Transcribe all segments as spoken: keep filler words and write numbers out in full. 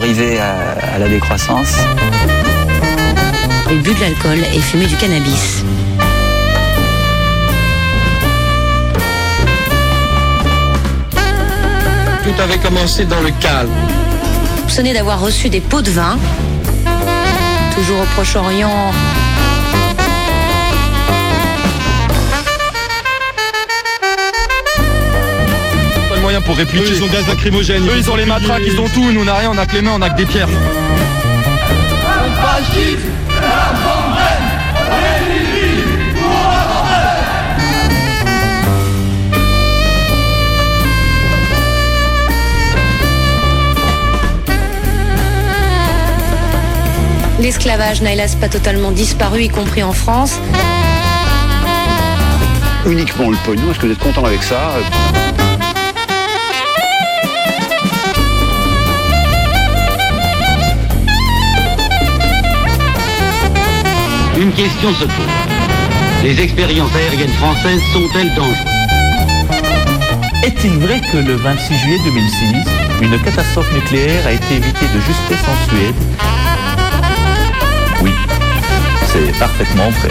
arriver à, à la décroissance. Il but de l'alcool et fumait du cannabis. Tout avait commencé dans le calme. Soupçonné d'avoir reçu des pots de vin, toujours au Proche-Orient. Pas de moyens pour répliquer. Eux, ils ont gaz lacrymogène. Eux, ils ont les matraques, ils ont tout. Nous, on n'a rien, on a que les mains, on a que des pierres. L'esclavage n'a hélas pas totalement disparu, y compris en France. Uniquement le pognon, est-ce que vous êtes content avec ça ? Une question se pose. Les expériences aériennes françaises sont-elles dangereuses ? Est-il vrai que le vingt-six juillet deux mille six, une catastrophe nucléaire a été évitée de justesse en Suède ? Oui, c'est parfaitement vrai.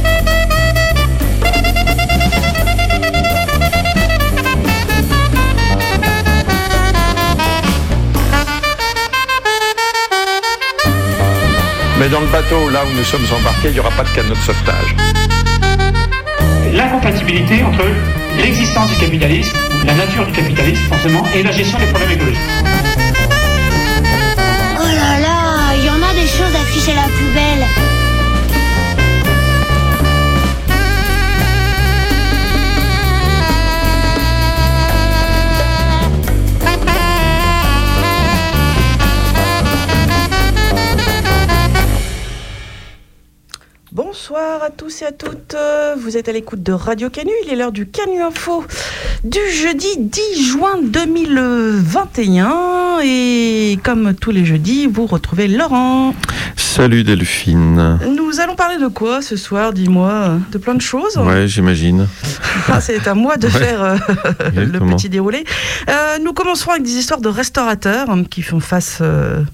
Mais dans le bateau, là où nous sommes embarqués, il n'y aura pas de canot de sauvetage. L'incompatibilité entre l'existence du capitalisme, la nature du capitalisme forcément, et la gestion des problèmes écologiques. Oh là là, il y en a des choses affichées la plus belle. Bonsoir à tous et à toutes, vous êtes à l'écoute de Radio Canu, il est l'heure du Canu Info du jeudi dix juin deux mille vingt et un et comme tous les jeudis, vous retrouvez Laurent. Salut Delphine. Nous allons parler de quoi ce soir, dis-moi? De plein de choses. Ouais, j'imagine. Ah, c'est à moi de ouais. faire euh, le petit déroulé. Euh, nous commencerons avec des histoires de restaurateurs hein, qui font face... Euh,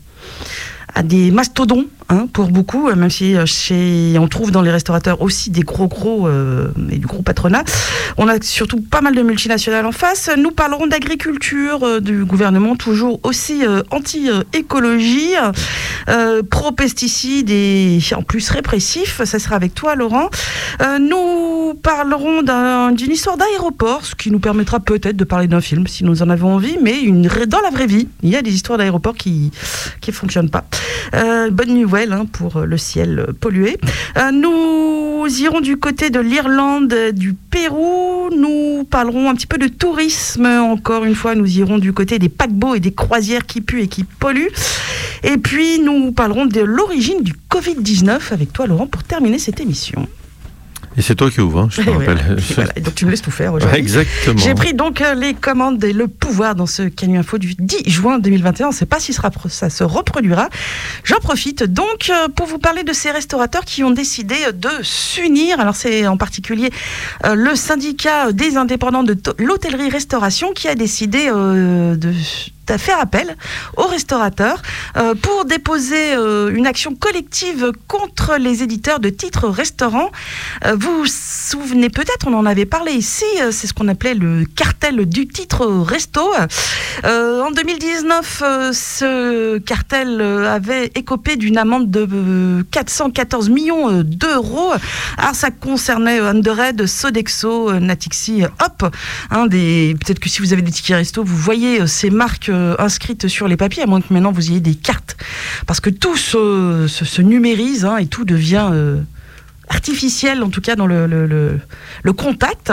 à des mastodons, hein, pour beaucoup, même si chez, on trouve dans les restaurateurs aussi des gros gros euh, et du gros patronat. On a surtout pas mal de multinationales en face. Nous parlerons d'agriculture, euh, du gouvernement toujours aussi euh, anti-écologie, euh, pro-pesticides et en plus répressif. Ça sera avec toi, Laurent. Euh, nous parlerons d'un, d'une histoire d'aéroport, ce qui nous permettra peut-être de parler d'un film si nous en avons envie, mais une, dans la vraie vie, il y a des histoires d'aéroports qui qui fonctionnent pas. Euh, bonne nouvelle hein, pour le ciel pollué. Euh, nous irons du côté de l'Irlande, du Pérou. Nous parlerons un petit peu de tourisme. Encore une fois, nous irons du côté des paquebots et des croisières qui puent et qui polluent. Et puis, nous parlerons de l'origine du covid dix-neuf avec toi, Laurent, pour terminer cette émission. Et c'est toi qui ouvres, hein, je te rappelle. Ouais, voilà. Donc tu me laisses tout faire aujourd'hui. Ouais, exactement. J'ai pris donc euh, les commandes et le pouvoir dans ce Canu Info du dix juin deux mille vingt et un. On ne sait pas si ça, ça se reproduira. J'en profite donc euh, pour vous parler de ces restaurateurs qui ont décidé de s'unir. Alors c'est en particulier euh, le syndicat des indépendants de to- l'hôtellerie-restauration qui a décidé euh, de... à faire appel aux restaurateurs euh, pour déposer euh, une action collective contre les éditeurs de titres restaurants. Euh, vous vous souvenez peut-être, on en avait parlé ici, euh, c'est ce qu'on appelait le cartel du titre resto. Euh, en deux mille dix-neuf, euh, ce cartel avait écopé d'une amende de euh, quatre cent quatorze millions d'euros. Alors ça concernait Underhead, Sodexo, Natixi, Hop. Hein, des... Peut-être que si vous avez des tickets resto, vous voyez euh, ces marques euh, inscrites sur les papiers, à moins que maintenant vous ayez des cartes. Parce que tout se, se, se numérise hein, et tout devient... Euh, artificiel en tout cas dans le, le, le, le contact.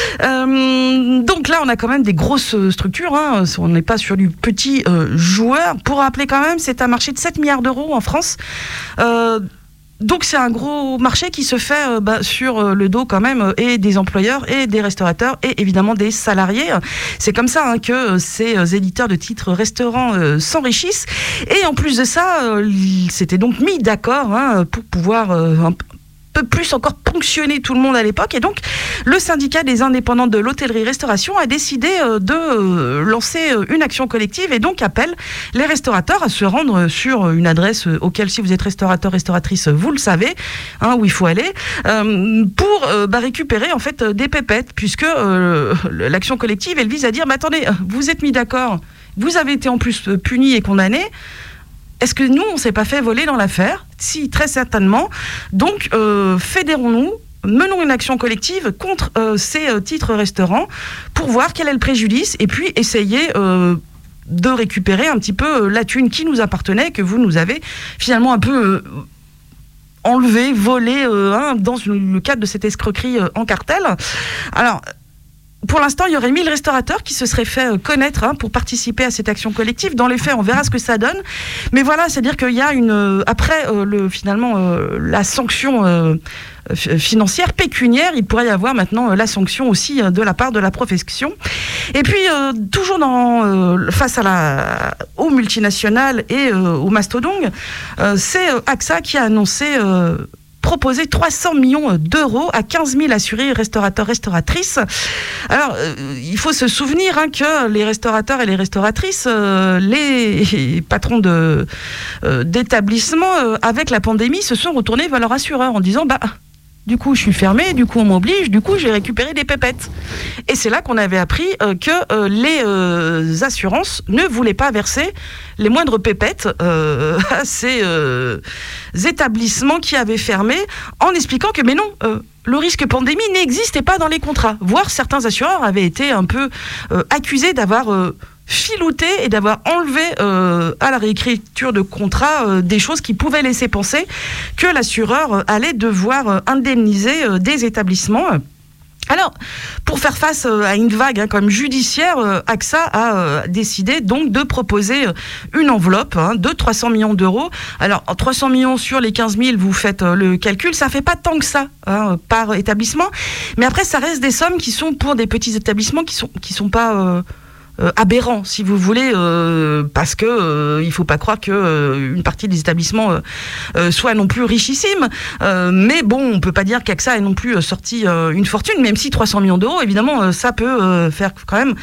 Euh, donc là on a quand même des grosses structures, hein. On n'est pas sur du petit euh, joueur. Pour rappeler quand même, c'est un marché de sept milliards d'euros en France. Euh, Donc c'est un gros marché qui se fait euh, bah, sur euh, le dos quand même euh, et des employeurs et des restaurateurs et évidemment des salariés. C'est comme ça hein, que euh, ces euh, éditeurs de titres restaurants euh, s'enrichissent. Et en plus de ça, euh, ils s'étaient donc mis d'accord hein, pour pouvoir euh, un, peu plus encore ponctionner tout le monde à l'époque. Et donc, le syndicat des indépendants de l'hôtellerie-restauration a décidé euh, de euh, lancer euh, une action collective et donc appelle les restaurateurs à se rendre sur une adresse euh, auquel, si vous êtes restaurateur, restauratrice, vous le savez, hein, où il faut aller, euh, pour euh, bah, récupérer en fait des pépettes, puisque euh, l'action collective, elle vise à dire, mais attendez, vous êtes mis d'accord, vous avez été en plus punis et condamnés. Est-ce que nous, on ne s'est pas fait voler dans l'affaire ? Si, très certainement. Donc, euh, fédérons-nous, menons une action collective contre euh, ces euh, titres restaurants pour voir quel est le préjudice et puis essayer euh, de récupérer un petit peu euh, la thune qui nous appartenait, que vous nous avez finalement un peu euh, enlevé, volé euh, hein, dans le cadre de cette escroquerie euh, en cartel. Alors, pour l'instant, il y aurait mille restaurateurs qui se seraient fait connaître hein, pour participer à cette action collective. Dans les faits, on verra ce que ça donne. Mais voilà, c'est-à-dire qu'il y a une... Euh, après, euh, le, finalement, euh, la sanction euh, financière, pécuniaire, il pourrait y avoir maintenant euh, la sanction aussi euh, de la part de la profession. Et puis, euh, toujours dans, euh, face à la, aux multinationales et euh, aux mastodontes, euh, c'est euh, A X A qui a annoncé... Euh, proposer trois cents millions d'euros à quinze mille assurés restaurateurs, restauratrices. Alors, euh, il faut se souvenir hein, que les restaurateurs et les restauratrices, euh, les patrons de, euh, d'établissements, euh, avec la pandémie, se sont retournés vers leur assureur en disant bah, du coup, je suis fermé, du coup, on m'oblige, du coup, j'ai récupéré des pépettes. Et c'est là qu'on avait appris euh, que euh, les euh, assurances ne voulaient pas verser les moindres pépettes euh, à ces euh, établissements qui avaient fermé, en expliquant que, mais non, euh, le risque pandémie n'existait pas dans les contrats. Voire certains assureurs avaient été un peu euh, accusés d'avoir... Euh, filouté et d'avoir enlevé euh, à la réécriture de contrat euh, des choses qui pouvaient laisser penser que l'assureur euh, allait devoir euh, indemniser euh, des établissements. Alors, pour faire face euh, à une vague hein, comme judiciaire, euh, A X A a euh, décidé donc de proposer euh, une enveloppe hein, de trois cents millions d'euros. Alors, en trois cents millions sur les quinze mille, vous faites euh, le calcul, ça fait pas tant que ça hein, par établissement. Mais après, ça reste des sommes qui sont pour des petits établissements qui sont, qui sont pas... Euh, Euh, aberrant, si vous voulez, euh, parce que euh, il faut pas croire que euh, une partie des établissements euh, euh, soit non plus richissime. Euh, mais bon, on peut pas dire qu'A X A ait non plus euh, sorti euh, une fortune, même si trois cents millions d'euros, évidemment, euh, ça peut euh, faire quand même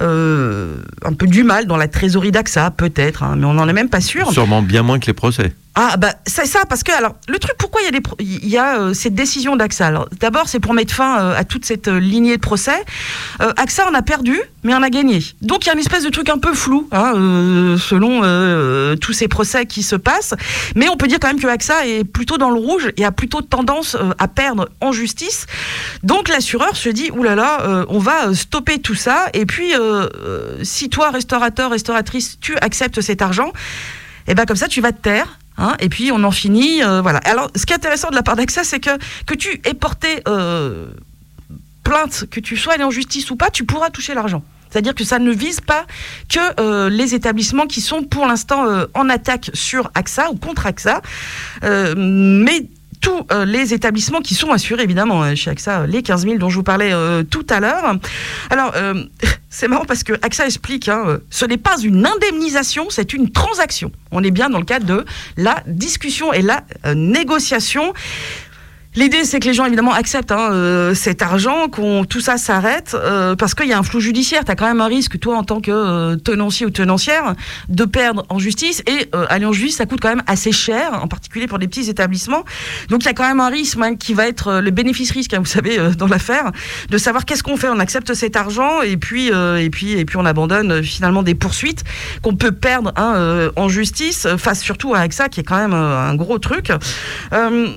euh, un peu du mal dans la trésorerie d'A X A, peut-être, hein, mais on n'en est même pas sûr. Sûrement bien moins que les procès. Ah bah c'est ça, parce que alors le truc, pourquoi il y a des il y a euh, cette décision d'A X A. Alors d'abord, c'est pour mettre fin euh, à toute cette euh, lignée de procès. Euh, A X A on a perdu, mais on a gagné. Donc il y a une espèce de truc un peu flou hein, euh, selon euh, tous ces procès qui se passent. Mais on peut dire quand même que A X A est plutôt dans le rouge et a plutôt tendance euh, à perdre en justice. Donc l'assureur se dit oulala, euh, on va stopper tout ça. Et puis euh, euh, si toi restaurateur, restauratrice, tu acceptes cet argent, et ben comme ça tu vas te taire. Hein, et puis on en finit, euh, voilà. Alors, ce qui est intéressant de la part d'A X A, c'est que que tu aies porté euh, plainte, que tu sois allé en justice ou pas, tu pourras toucher l'argent. C'est-à-dire que ça ne vise pas que euh, les établissements qui sont pour l'instant euh, en attaque sur A X A ou contre A X A, euh, mais tous euh, les établissements qui sont assurés, évidemment, euh, chez A X A, les quinze mille dont je vous parlais euh, tout à l'heure. Alors, euh, c'est marrant parce que A X A explique, hein, euh, ce n'est pas une indemnisation, c'est une transaction. On est bien dans le cadre de la discussion et la euh, négociation. L'idée, c'est que les gens, évidemment, acceptent hein, euh, cet argent, qu'on tout ça s'arrête, euh, parce qu'il y a un flou judiciaire. Tu as quand même un risque, toi, en tant que euh, tenancier ou tenancière, de perdre en justice. Et euh, aller en justice, ça coûte quand même assez cher, en particulier pour des petits établissements. Donc, il y a quand même un risque hein, qui va être euh, le bénéfice-risque, hein, vous savez, euh, dans l'affaire, de savoir qu'est-ce qu'on fait. On accepte cet argent et puis, euh, et puis, et puis on abandonne euh, finalement des poursuites qu'on peut perdre hein, euh, en justice, face surtout à A X A, qui est quand même euh, un gros truc. Euh,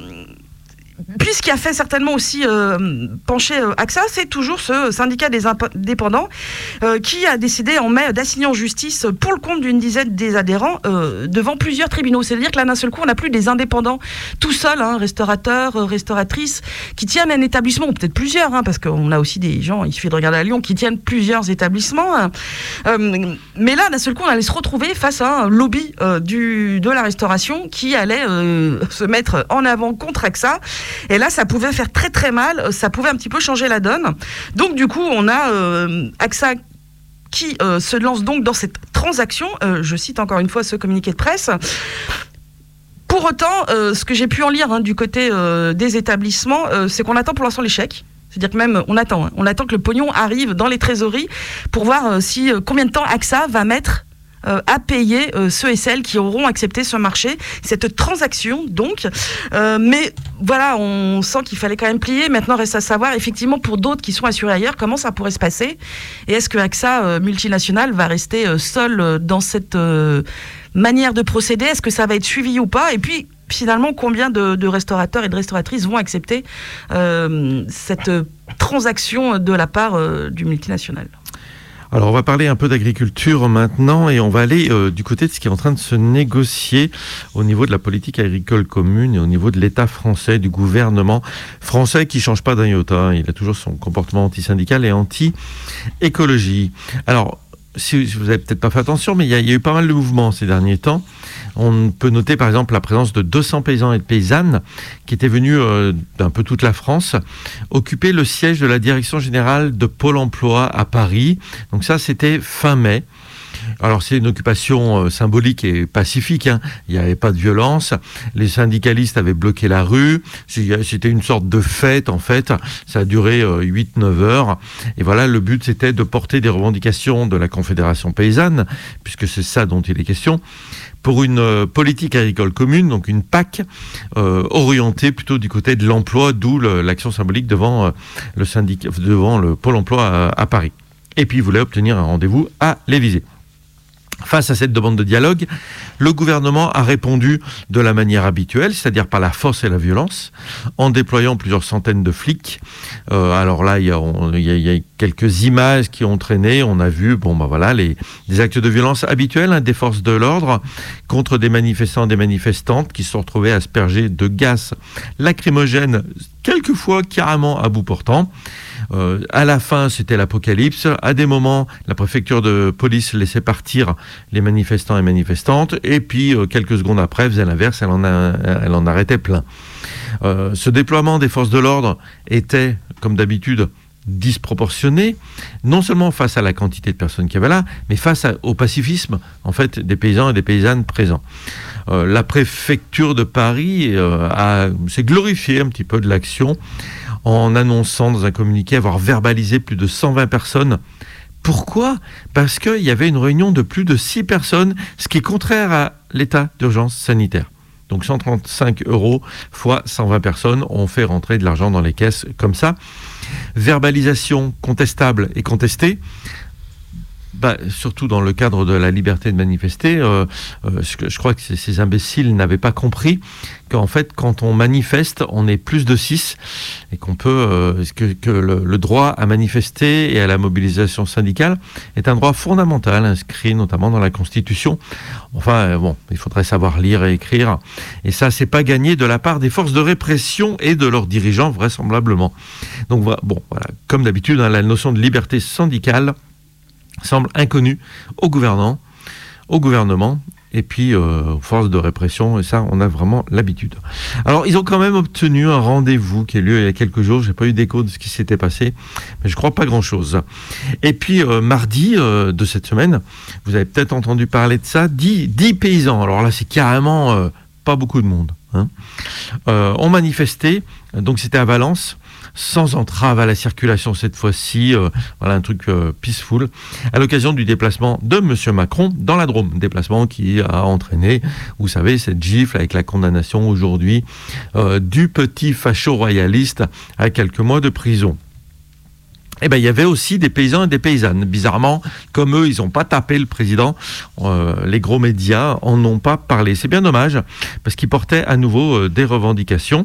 Puis ce qui a fait certainement aussi euh, pencher euh, A X A, c'est toujours ce syndicat des indépendants euh, qui a décidé en mai d'assigner en justice pour le compte d'une dizaine des adhérents euh, devant plusieurs tribunaux. C'est-à-dire que là, d'un seul coup, on n'a plus des indépendants tout seuls, hein, restaurateurs, euh, restauratrices, qui tiennent un établissement, ou peut-être plusieurs, hein, parce qu'on a aussi des gens, il suffit de regarder à Lyon, qui tiennent plusieurs établissements. Hein. Euh, mais là, d'un seul coup, on allait se retrouver face à un lobby euh, du, de la restauration qui allait euh, se mettre en avant contre A X A. Et là, ça pouvait faire très très mal, ça pouvait un petit peu changer la donne. Donc du coup, on a euh, A X A qui euh, se lance donc dans cette transaction, euh, je cite encore une fois ce communiqué de presse, pour Pour autant, euh, ce que j'ai pu en lire hein, du côté euh, des établissements, euh, c'est qu'on attend pour l'instant les chèques. C'est-à-dire que même, on attend, hein, on attend que le pognon arrive dans les trésoreries pour voir euh, si euh, combien de temps A X A va mettre Euh, à payer euh, ceux et celles qui auront accepté ce marché, cette transaction donc. Euh, mais voilà, on sent qu'il fallait quand même plier. Maintenant, reste à savoir, effectivement, pour d'autres qui sont assurés ailleurs, comment ça pourrait se passer. Et est-ce que A X A euh, multinationale va rester euh, seul euh, dans cette euh, manière de procéder ? Est-ce que ça va être suivi ou pas ? Et puis, finalement, combien de, de restaurateurs et de restauratrices vont accepter euh, cette euh, transaction de la part euh, du multinational ? Alors on va parler un peu d'agriculture maintenant et on va aller euh, du côté de ce qui est en train de se négocier au niveau de la politique agricole commune et au niveau de l'État français, du gouvernement français qui ne change pas d'un iota. Il a toujours son comportement anti-syndical et anti-écologie. Alors, si vous n'avez peut-être pas fait attention, mais il y, y a eu pas mal de mouvements ces derniers temps. On peut noter par exemple la présence de deux cents paysans et de paysannes qui étaient venus euh, d'un peu toute la France occuper le siège de la direction générale de Pôle emploi à Paris. Donc ça, c'était fin mai. Alors c'est une occupation euh, symbolique et pacifique, hein. Il n'y avait pas de violence, les syndicalistes avaient bloqué la rue, c'était une sorte de fête en fait, ça a duré euh, huit neuf heures, et voilà, le but c'était de porter des revendications de la Confédération paysanne, puisque c'est ça dont il est question, pour une euh, politique agricole commune, donc une P A C, euh, orientée plutôt du côté de l'emploi, d'où le, l'action symbolique devant, euh, le syndic- devant le Pôle emploi à, à Paris. Et puis il voulait obtenir un rendez-vous à l'Élysée. Face à cette demande de dialogue, le gouvernement a répondu de la manière habituelle, c'est-à-dire par la force et la violence, en déployant plusieurs centaines de flics. Euh, alors là, il y a, on, il y a, il y a quelques images qui ont traîné. On a vu, bon, ben voilà, les, des actes de violence habituels, hein, des forces de l'ordre contre des manifestants et des manifestantes qui se sont retrouvés aspergés de gaz lacrymogène, quelquefois carrément à bout portant. Euh, à la fin, c'était l'apocalypse. À des moments, la préfecture de police laissait partir les manifestants et manifestantes, et puis euh, quelques secondes après, faisait l'inverse, elle en, a, elle en arrêtait plein. Euh, ce déploiement des forces de l'ordre était, comme d'habitude, disproportionné, non seulement face à la quantité de personnes qu'il y avait là, mais face à, au pacifisme en fait des paysans et des paysannes présents. Euh, la préfecture de Paris euh, a, s'est glorifiée un petit peu de l'action en annonçant dans un communiqué avoir verbalisé plus de cent vingt personnes. Pourquoi ? Parce qu'il y avait une réunion de plus de six personnes, ce qui est contraire à l'état d'urgence sanitaire. Donc cent trente-cinq euros fois cent vingt personnes, on fait rentrer de l'argent dans les caisses comme ça. Verbalisation contestable et contestée. Bah, surtout dans le cadre de la liberté de manifester, euh, euh, je, je crois que ces, ces imbéciles n'avaient pas compris qu'en fait, quand on manifeste, on est plus de six et qu'on peut, euh, que, que le, le droit à manifester et à la mobilisation syndicale est un droit fondamental inscrit notamment dans la Constitution. Enfin, euh, bon, il faudrait savoir lire et écrire. Et ça, c'est pas gagné de la part des forces de répression et de leurs dirigeants, vraisemblablement. Donc, bon, voilà, comme d'habitude, hein, la notion de liberté syndicale semble inconnu aux gouvernants, au gouvernement, et puis euh, aux forces de répression, et ça, on a vraiment l'habitude. Alors, ils ont quand même obtenu un rendez-vous qui a eu lieu il y a quelques jours. J'ai pas eu d'écho de ce qui s'était passé, mais je crois pas grand-chose. Et puis, euh, mardi euh, de cette semaine, vous avez peut-être entendu parler de ça, dix, dix paysans, alors là, c'est carrément euh, pas beaucoup de monde, hein, euh, ont manifesté, donc c'était à Valence, sans entrave à la circulation cette fois-ci, euh, voilà un truc euh, peaceful, à l'occasion du déplacement de Monsieur Macron dans la Drôme, déplacement qui a entraîné, vous savez, cette gifle avec la condamnation aujourd'hui euh, du petit facho-royaliste à quelques mois de prison. Eh ben, il y avait aussi des paysans et des paysannes. Bizarrement, comme eux, ils n'ont pas tapé le président, euh, les gros médias en ont pas parlé. C'est bien dommage, parce qu'ils portaient à nouveau euh, des revendications.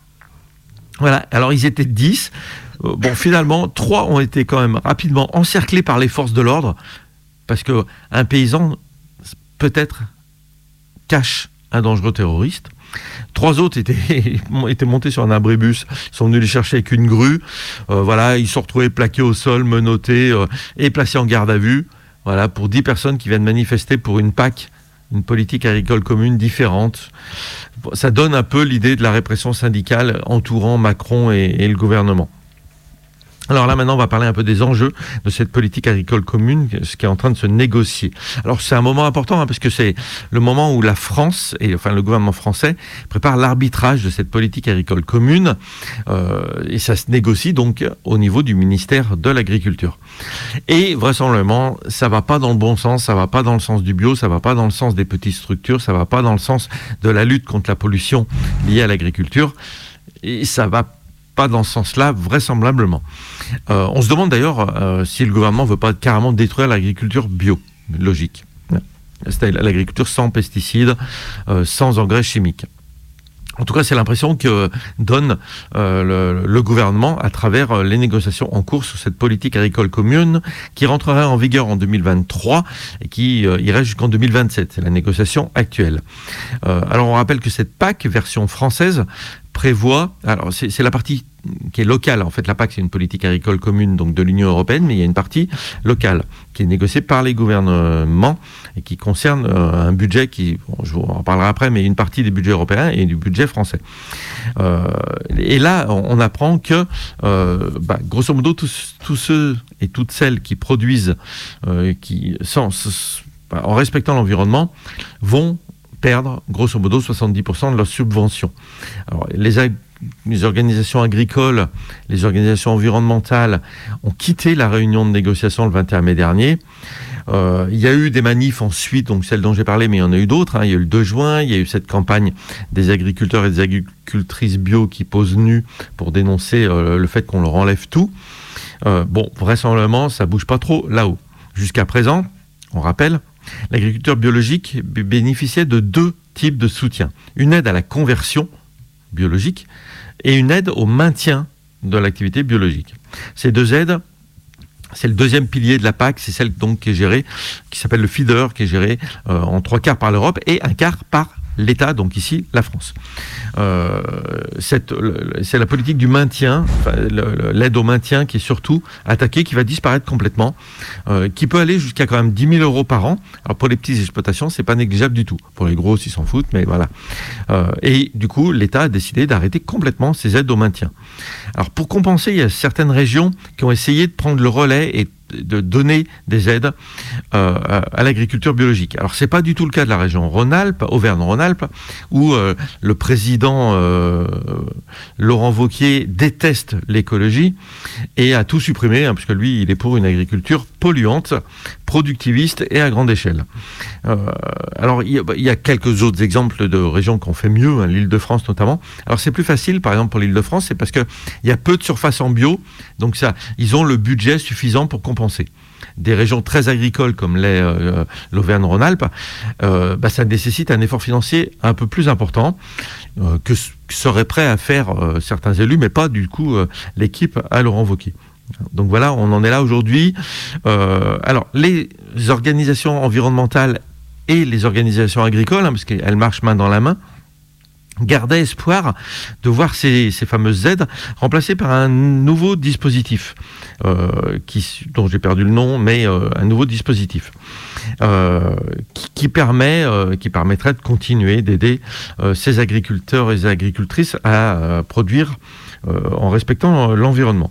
Voilà, alors ils étaient dix. Euh, bon, finalement, trois ont été quand même rapidement encerclés par les forces de l'ordre, parce qu'un paysan, peut-être, cache un dangereux terroriste. Trois autres étaient, étaient montés sur un abribus, sont venus les chercher avec une grue. Euh, voilà, ils se sont retrouvés plaqués au sol, menottés euh, et placés en garde à vue. Voilà, pour dix personnes qui viennent manifester pour une P A C, une politique agricole commune différente. Ça donne un peu l'idée de la répression syndicale entourant Macron et, et le gouvernement. Alors là, maintenant, on va parler un peu des enjeux de cette politique agricole commune, ce qui est en train de se négocier. Alors, c'est un moment important, hein, parce que c'est le moment où la France, et enfin le gouvernement français, prépare l'arbitrage de cette politique agricole commune, euh, et ça se négocie donc au niveau du ministère de l'Agriculture. Et vraisemblablement, ça va pas dans le bon sens, ça va pas dans le sens du bio, ça va pas dans le sens des petites structures, ça va pas dans le sens de la lutte contre la pollution liée à l'agriculture, et ça va pas dans ce sens-là, vraisemblablement. Euh, on se demande d'ailleurs euh, si le gouvernement ne veut pas carrément détruire l'agriculture biologique. C'est-à-dire l'agriculture sans pesticides, euh, sans engrais chimiques. En tout cas, c'est l'impression que donne euh, le, le gouvernement à travers les négociations en cours sur cette politique agricole commune qui rentrera en vigueur en deux mille vingt-trois et qui euh, irait jusqu'en deux mille vingt-sept. C'est la négociation actuelle. Euh, alors, on rappelle que cette P A C, version française, prévoit, alors c'est, c'est la partie qui est locale, en fait la P A C c'est une politique agricole commune donc de l'Union européenne, mais il y a une partie locale qui est négociée par les gouvernements et qui concerne euh, un budget qui, bon, je vous en parlerai après, mais une partie des budgets européens et du budget français. Euh, et là, on, on apprend que, euh, bah, grosso modo, tous, tous ceux et toutes celles qui produisent, euh, qui, sans, sans, en respectant l'environnement, vont perdre, grosso modo, soixante-dix pour cent de leurs subventions. Alors, les, ag- les organisations agricoles, les organisations environnementales ont quitté la réunion de négociation le vingt et un mai dernier. Euh, il y a eu des manifs ensuite, donc celle dont j'ai parlé, mais il y en a eu d'autres. Hein. Il y a eu le deux juin, il y a eu cette campagne des agriculteurs et des agricultrices bio qui posent nus pour dénoncer euh, le fait qu'on leur enlève tout. Euh, bon, vraisemblablement, ça bouge pas trop là-haut. Jusqu'à présent, on rappelle, l'agriculture biologique bénéficiait de deux types de soutien. Une aide à la conversion biologique et une aide au maintien de l'activité biologique. Ces deux aides, c'est le deuxième pilier de la P A C, c'est celle donc qui est gérée, qui s'appelle le feeder, qui est gérée euh, en trois quarts par l'Europe et un quart par l'État, donc ici la France. Euh, cette, le, c'est la politique du maintien, enfin, le, l'aide au maintien qui est surtout attaquée, qui va disparaître complètement, euh, qui peut aller jusqu'à quand même dix mille euros par an. Alors pour les petites exploitations, c'est pas négligeable du tout. Pour les grosses, ils s'en foutent, mais voilà. Euh, et du coup, l'État a décidé d'arrêter complètement ces aides au maintien. Alors pour compenser, il y a certaines régions qui ont essayé de prendre le relais et de donner des aides euh, à l'agriculture biologique. Alors c'est pas du tout le cas de la région Rhône-Alpes, Auvergne-Rhône-Alpes, où euh, le président euh, Laurent Wauquiez déteste l'écologie et a tout supprimé, hein, parce que lui il est pour une agriculture polluante, productiviste et à grande échelle. Euh, alors il y, y a quelques autres exemples de régions qui ont fait mieux, hein, l'Île-de-France notamment. Alors c'est plus facile, par exemple pour l'Île-de-France, c'est parce que il y a peu de surface en bio, donc ça, ils ont le budget suffisant pour compenser. Des régions très agricoles comme les, euh, l'Auvergne-Rhône-Alpes, euh, bah, ça nécessite un effort financier un peu plus important euh, que, que seraient prêts à faire euh, certains élus, mais pas du coup euh, l'équipe à Laurent Wauquiez. Donc voilà, on en est là aujourd'hui. Euh, alors, les organisations environnementales et les organisations agricoles, hein, parce qu'elles marchent main dans la main, gardaient espoir de voir ces, ces fameuses aides remplacées par un nouveau dispositif, euh, qui, dont j'ai perdu le nom, mais euh, un nouveau dispositif euh, qui, qui, permet, euh, qui permettrait de continuer d'aider euh, ces agriculteurs et ces agricultrices à euh, produire euh, en respectant euh, l'environnement.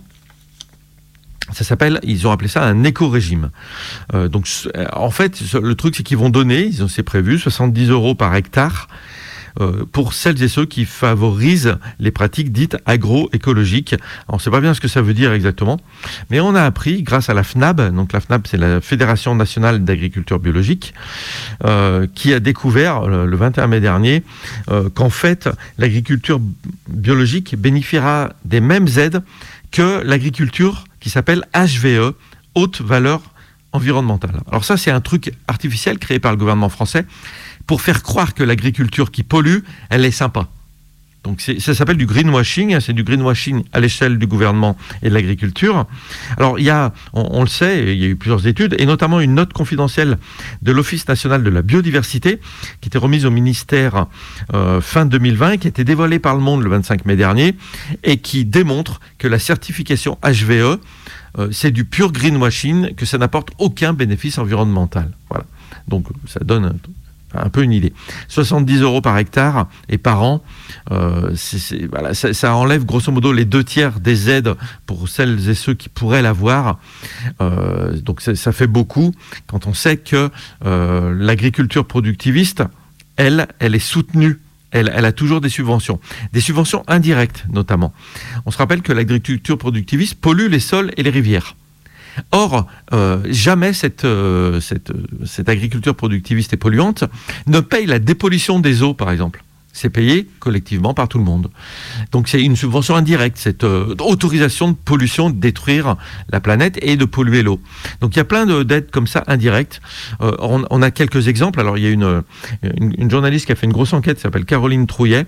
Ça s'appelle, ils ont appelé ça un éco-régime. Euh, donc, en fait, le truc, c'est qu'ils vont donner, ils ont, c'est prévu, soixante-dix euros par hectare euh, pour celles et ceux qui favorisent les pratiques dites agroécologiques. On ne sait pas bien ce que ça veut dire exactement, mais on a appris, grâce à la F N A B, donc la F N A B, c'est la Fédération nationale d'agriculture biologique, euh, qui a découvert le, le vingt et un mai dernier euh, qu'en fait, l'agriculture biologique bénéficiera des mêmes aides que l'agriculture qui s'appelle H V E, haute valeur environnementale. Alors ça, c'est un truc artificiel créé par le gouvernement français pour faire croire que l'agriculture qui pollue, elle est sympa. Donc c'est, ça s'appelle du greenwashing, c'est du greenwashing à l'échelle du gouvernement et de l'agriculture. Alors il y a, on, on le sait, il y a eu plusieurs études, et notamment une note confidentielle de l'Office national de la biodiversité, qui était remise au ministère euh, fin deux mille vingt, qui a été dévoilée par Le Monde le vingt-cinq mai dernier, et qui démontre que la certification H V E, euh, c'est du pur greenwashing, que ça n'apporte aucun bénéfice environnemental. Voilà. Donc ça donne un peu une idée. soixante-dix euros par hectare et par an, euh, c'est, c'est, voilà, ça, ça enlève grosso modo les deux tiers des aides pour celles et ceux qui pourraient l'avoir. Euh, donc ça, ça fait beaucoup quand on sait que euh, l'agriculture productiviste, elle, elle est soutenue. Elle, elle a toujours des subventions, des subventions indirectes notamment. On se rappelle que l'agriculture productiviste pollue les sols et les rivières. Or, euh, jamais cette, euh, cette, cette agriculture productiviste et polluante ne paye la dépollution des eaux, par exemple. C'est payé collectivement par tout le monde. Donc c'est une subvention indirecte, cette euh, autorisation de pollution, de détruire la planète et de polluer l'eau. Donc il y a plein de, d'aides comme ça indirectes. Euh, on, on a quelques exemples. Alors il y a une, une, une journaliste qui a fait une grosse enquête, qui s'appelle Caroline Trouillet,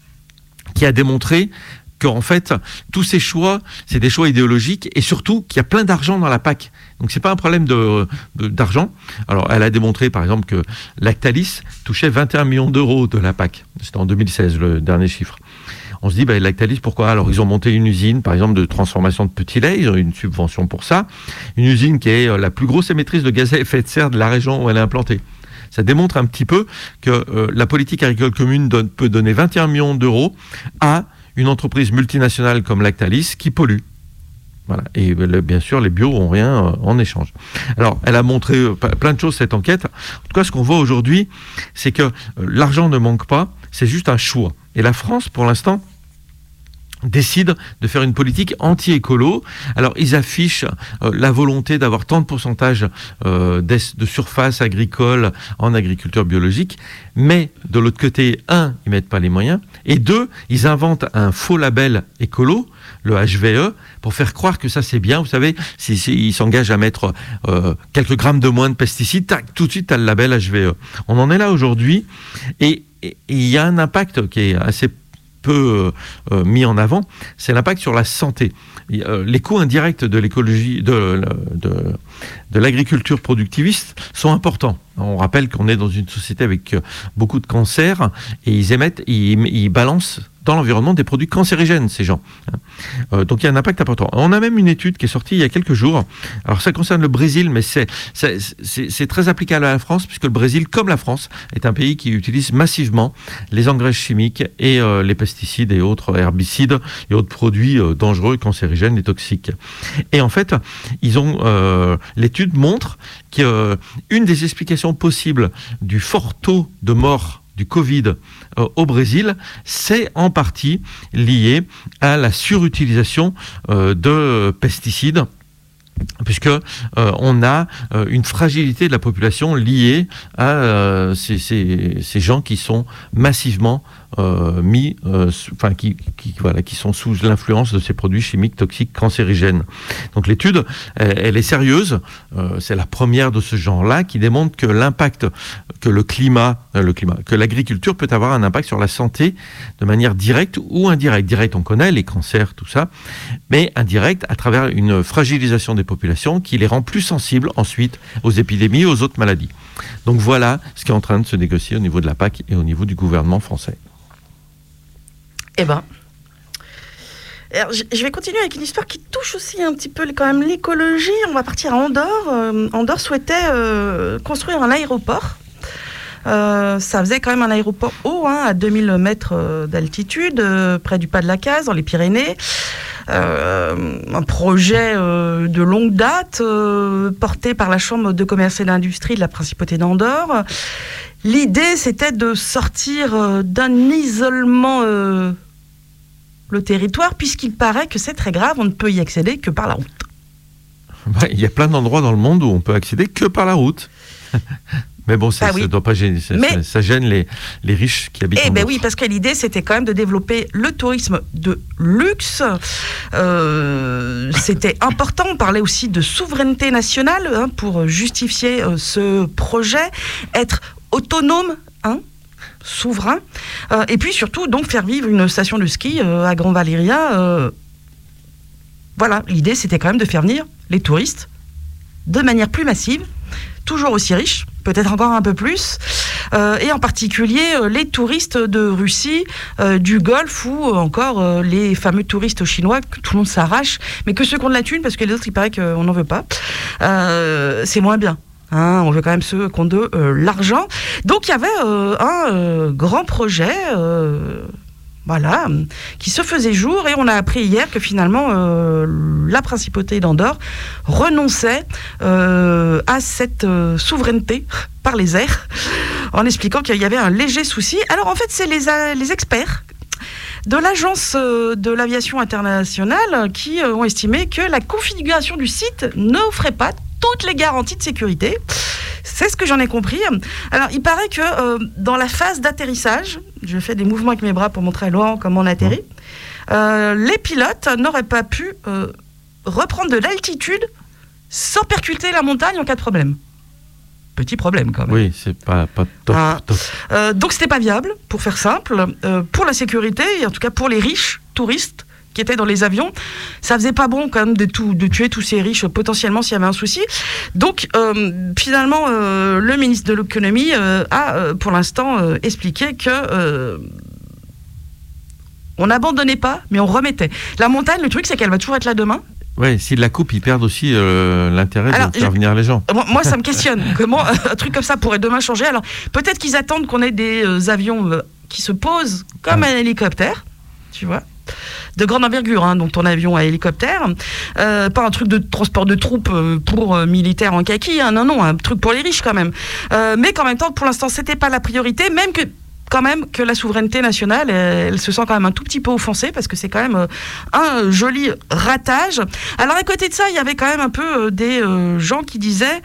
qui a démontré qu'en fait, tous ces choix, c'est des choix idéologiques et surtout qu'il y a plein d'argent dans la P A C. Donc c'est pas un problème de, de, d'argent. Alors elle a démontré par exemple que Lactalis touchait vingt et un millions d'euros de la P A C. C'était en deux mille seize le dernier chiffre. On se dit, bah, Lactalis, pourquoi ? Alors ils ont monté une usine par exemple de transformation de petits laits, ils ont eu une subvention pour ça. Une usine qui est la plus grosse émettrice de gaz à effet de serre de la région où elle est implantée. Ça démontre un petit peu que euh, la politique agricole commune donne, peut donner vingt et un millions d'euros à une entreprise multinationale comme Lactalis qui pollue. Voilà. Et bien sûr, les bio n'ont rien en échange. Alors, elle a montré plein de choses, cette enquête. En tout cas, ce qu'on voit aujourd'hui, c'est que l'argent ne manque pas, c'est juste un choix. Et la France, pour l'instant, décide de faire une politique anti-écolo. Alors, ils affichent euh, la volonté d'avoir tant de pourcentage euh, de surface agricole en agriculture biologique, mais de l'autre côté, un, ils mettent pas les moyens, et deux, ils inventent un faux label écolo, le H V E, pour faire croire que ça c'est bien. Vous savez, si, si ils s'engagent à mettre euh, quelques grammes de moins de pesticides, tac, tout de suite, tu as le label H V E. On en est là aujourd'hui, et il y a un impact qui est assez peu euh, mis en avant, c'est l'impact sur la santé. Euh, les coûts indirects de l'écologie, de, de, de l'agriculture productiviste sont importants. On rappelle qu'on est dans une société avec beaucoup de cancers et ils émettent, ils, ils balancent dans l'environnement des produits cancérigènes, ces gens. Euh, donc il y a un impact important. On a même une étude qui est sortie il y a quelques jours. Alors ça concerne le Brésil, mais c'est, c'est, c'est, c'est très applicable à la France, puisque le Brésil, comme la France, est un pays qui utilise massivement les engrais chimiques et euh, les pesticides et autres herbicides et autres produits euh, dangereux, cancérigènes et toxiques. Et en fait, ils ont, euh, l'étude montre qu'une euh, des explications possibles du fort taux de mort du Covid euh, au Brésil, c'est en partie lié à la surutilisation euh, de pesticides, puisque euh, on a euh, une fragilité de la population liée à euh, ces, ces, ces gens qui sont massivement euh, mis, euh, enfin qui, qui, voilà, qui sont sous l'influence de ces produits chimiques toxiques cancérigènes. Donc l'étude, elle, elle est sérieuse. Euh, c'est la première de ce genre-là qui démontre que l'impact que le climat, euh, le climat, que l'agriculture peut avoir un impact sur la santé de manière directe ou indirecte. Direct, on connaît les cancers, tout ça, mais indirect à travers une fragilisation des populations qui les rend plus sensibles ensuite aux épidémies et aux autres maladies. Donc voilà ce qui est en train de se négocier au niveau de la P A C et au niveau du gouvernement français. Eh ben, alors, je vais continuer avec une histoire qui touche aussi un petit peu quand même l'écologie. On va partir à Andorre. Euh, Andorre souhaitait euh, construire un aéroport. Euh, ça faisait quand même un aéroport haut, hein, à deux mille mètres euh, d'altitude, euh, près du Pas de la Case, dans les Pyrénées. Euh, un projet euh, de longue date, euh, porté par la Chambre de commerce et d'industrie de la Principauté d'Andorre. L'idée, c'était de sortir euh, d'un isolement euh, le territoire, puisqu'il paraît que c'est très grave, on ne peut y accéder que par la route. Bah, il y a plein d'endroits dans le monde où on peut accéder que par la route. Mais bon, ça, ah oui. ça, doit pas gêner, ça, Mais, ça, ça gêne les, les riches qui habitent eh en ben Andorre. Oui, parce que l'idée, c'était quand même de développer le tourisme de luxe. Euh, c'était important. On parlait aussi de souveraineté nationale, hein, pour justifier euh, ce projet. Être autonome, hein, souverain. Euh, et puis surtout, donc, faire vivre une station de ski euh, à Grand Valéria. Euh, voilà, l'idée, c'était quand même de faire venir les touristes de manière plus massive, toujours aussi riches, peut-être encore un peu plus, euh, et en particulier euh, les touristes de Russie, euh, du Golfe, ou encore euh, les fameux touristes chinois que tout le monde s'arrache, mais que ceux qui ont de la thune, parce que les autres, il paraît qu'on n'en veut pas, euh, c'est moins bien. Hein, on veut quand même ceux qui ont de euh, l'argent. Donc il y avait euh, un euh, grand projet euh, voilà, qui se faisait jour, et on a appris hier que finalement euh, la principauté d'Andorre renonçait euh, à cette euh, souveraineté par les airs, en expliquant qu'il y avait un léger souci. Alors en fait, c'est les, les experts de l'Agence de l'aviation internationale qui ont estimé que la configuration du site n'offrait pas toutes les garanties de sécurité. C'est ce que j'en ai compris. Alors, il paraît que euh, dans la phase d'atterrissage, je fais des mouvements avec mes bras pour montrer à Laurent comment on atterrit, euh, les pilotes n'auraient pas pu euh, reprendre de l'altitude sans percuter la montagne en cas de problème. Petit problème quand même. Oui, c'est pas, pas top. Ah. top. Euh, donc c'était pas viable, pour faire simple, euh, pour la sécurité, et en tout cas pour les riches touristes qui étaient dans les avions. Ça faisait pas bon quand même de, tout, de tuer tous ces riches potentiellement s'il y avait un souci. Donc euh, finalement, euh, le ministre de l'économie euh, a euh, pour l'instant euh, expliqué que euh, on n'abandonnait pas, mais on remettait. La montagne, le truc, c'est qu'elle va toujours être là demain. Oui, s'ils la coupent, ils perdent aussi euh, l'intérêt Alors, de faire je, venir les gens. Moi, ça me questionne. Comment un truc comme ça pourrait demain changer? Alors, peut-être qu'ils attendent qu'on ait des euh, avions euh, qui se posent comme ah. un hélicoptère, tu vois, de grande envergure, hein, donc ton avion à hélicoptère. Euh, pas un truc de transport de troupes euh, pour euh, militaires en kaki, hein, non, non, un truc pour les riches quand même. Euh, mais qu'en même temps, pour l'instant, c'était pas la priorité, même que quand même que la souveraineté nationale, elle, elle se sent quand même un tout petit peu offensée, parce que c'est quand même euh, un joli ratage. Alors à côté de ça, il y avait quand même un peu euh, des euh, gens qui disaient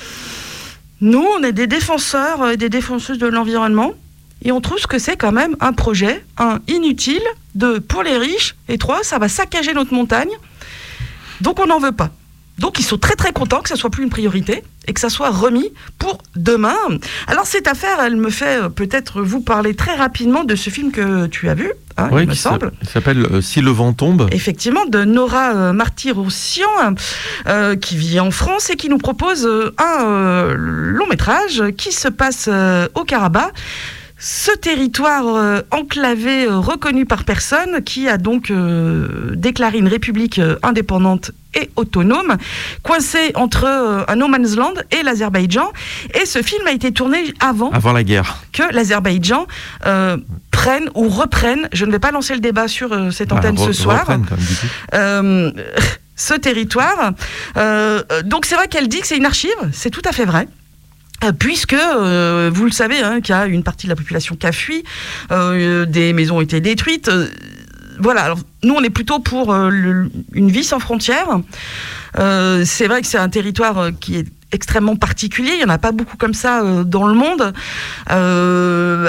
nous, on est des défenseurs et des défenseuses de l'environnement, et on trouve que c'est quand même un projet, un, inutile, deux, pour les riches, et trois, ça va saccager notre montagne, donc on n'en veut pas. Donc ils sont très très contents que ça soit plus une priorité et que ça soit remis pour demain. Alors cette affaire, elle me fait euh, peut-être vous parler très rapidement de ce film que tu as vu, hein, oui, il me semble. Il s'appelle euh, Si le vent tombe. Effectivement, de Nora euh, Martyrossian, euh, qui vit en France et qui nous propose euh, un euh, long métrage qui se passe euh, au Karabakh. Ce territoire euh, enclavé, euh, reconnu par personne, qui a donc euh, déclaré une république euh, indépendante et autonome, coincé entre euh, un no man's land et l'Azerbaïdjan. Et ce film a été tourné avant, avant la guerre, que l'Azerbaïdjan euh, prenne ou reprenne, je ne vais pas lancer le débat sur euh, cette antenne ah, re- ce soir, comme, euh, ce territoire. Euh, donc c'est vrai qu'elle dit que c'est une archive, c'est tout à fait vrai. Puisque, euh, vous le savez, hein, qu'il y a une partie de la population qui a fui, euh, des maisons ont été détruites. Euh, voilà, alors nous on est plutôt pour euh, le, une vie sans frontières. Euh, c'est vrai que c'est un territoire euh, qui est extrêmement particulier, il n'y en a pas beaucoup comme ça euh, dans le monde. Euh,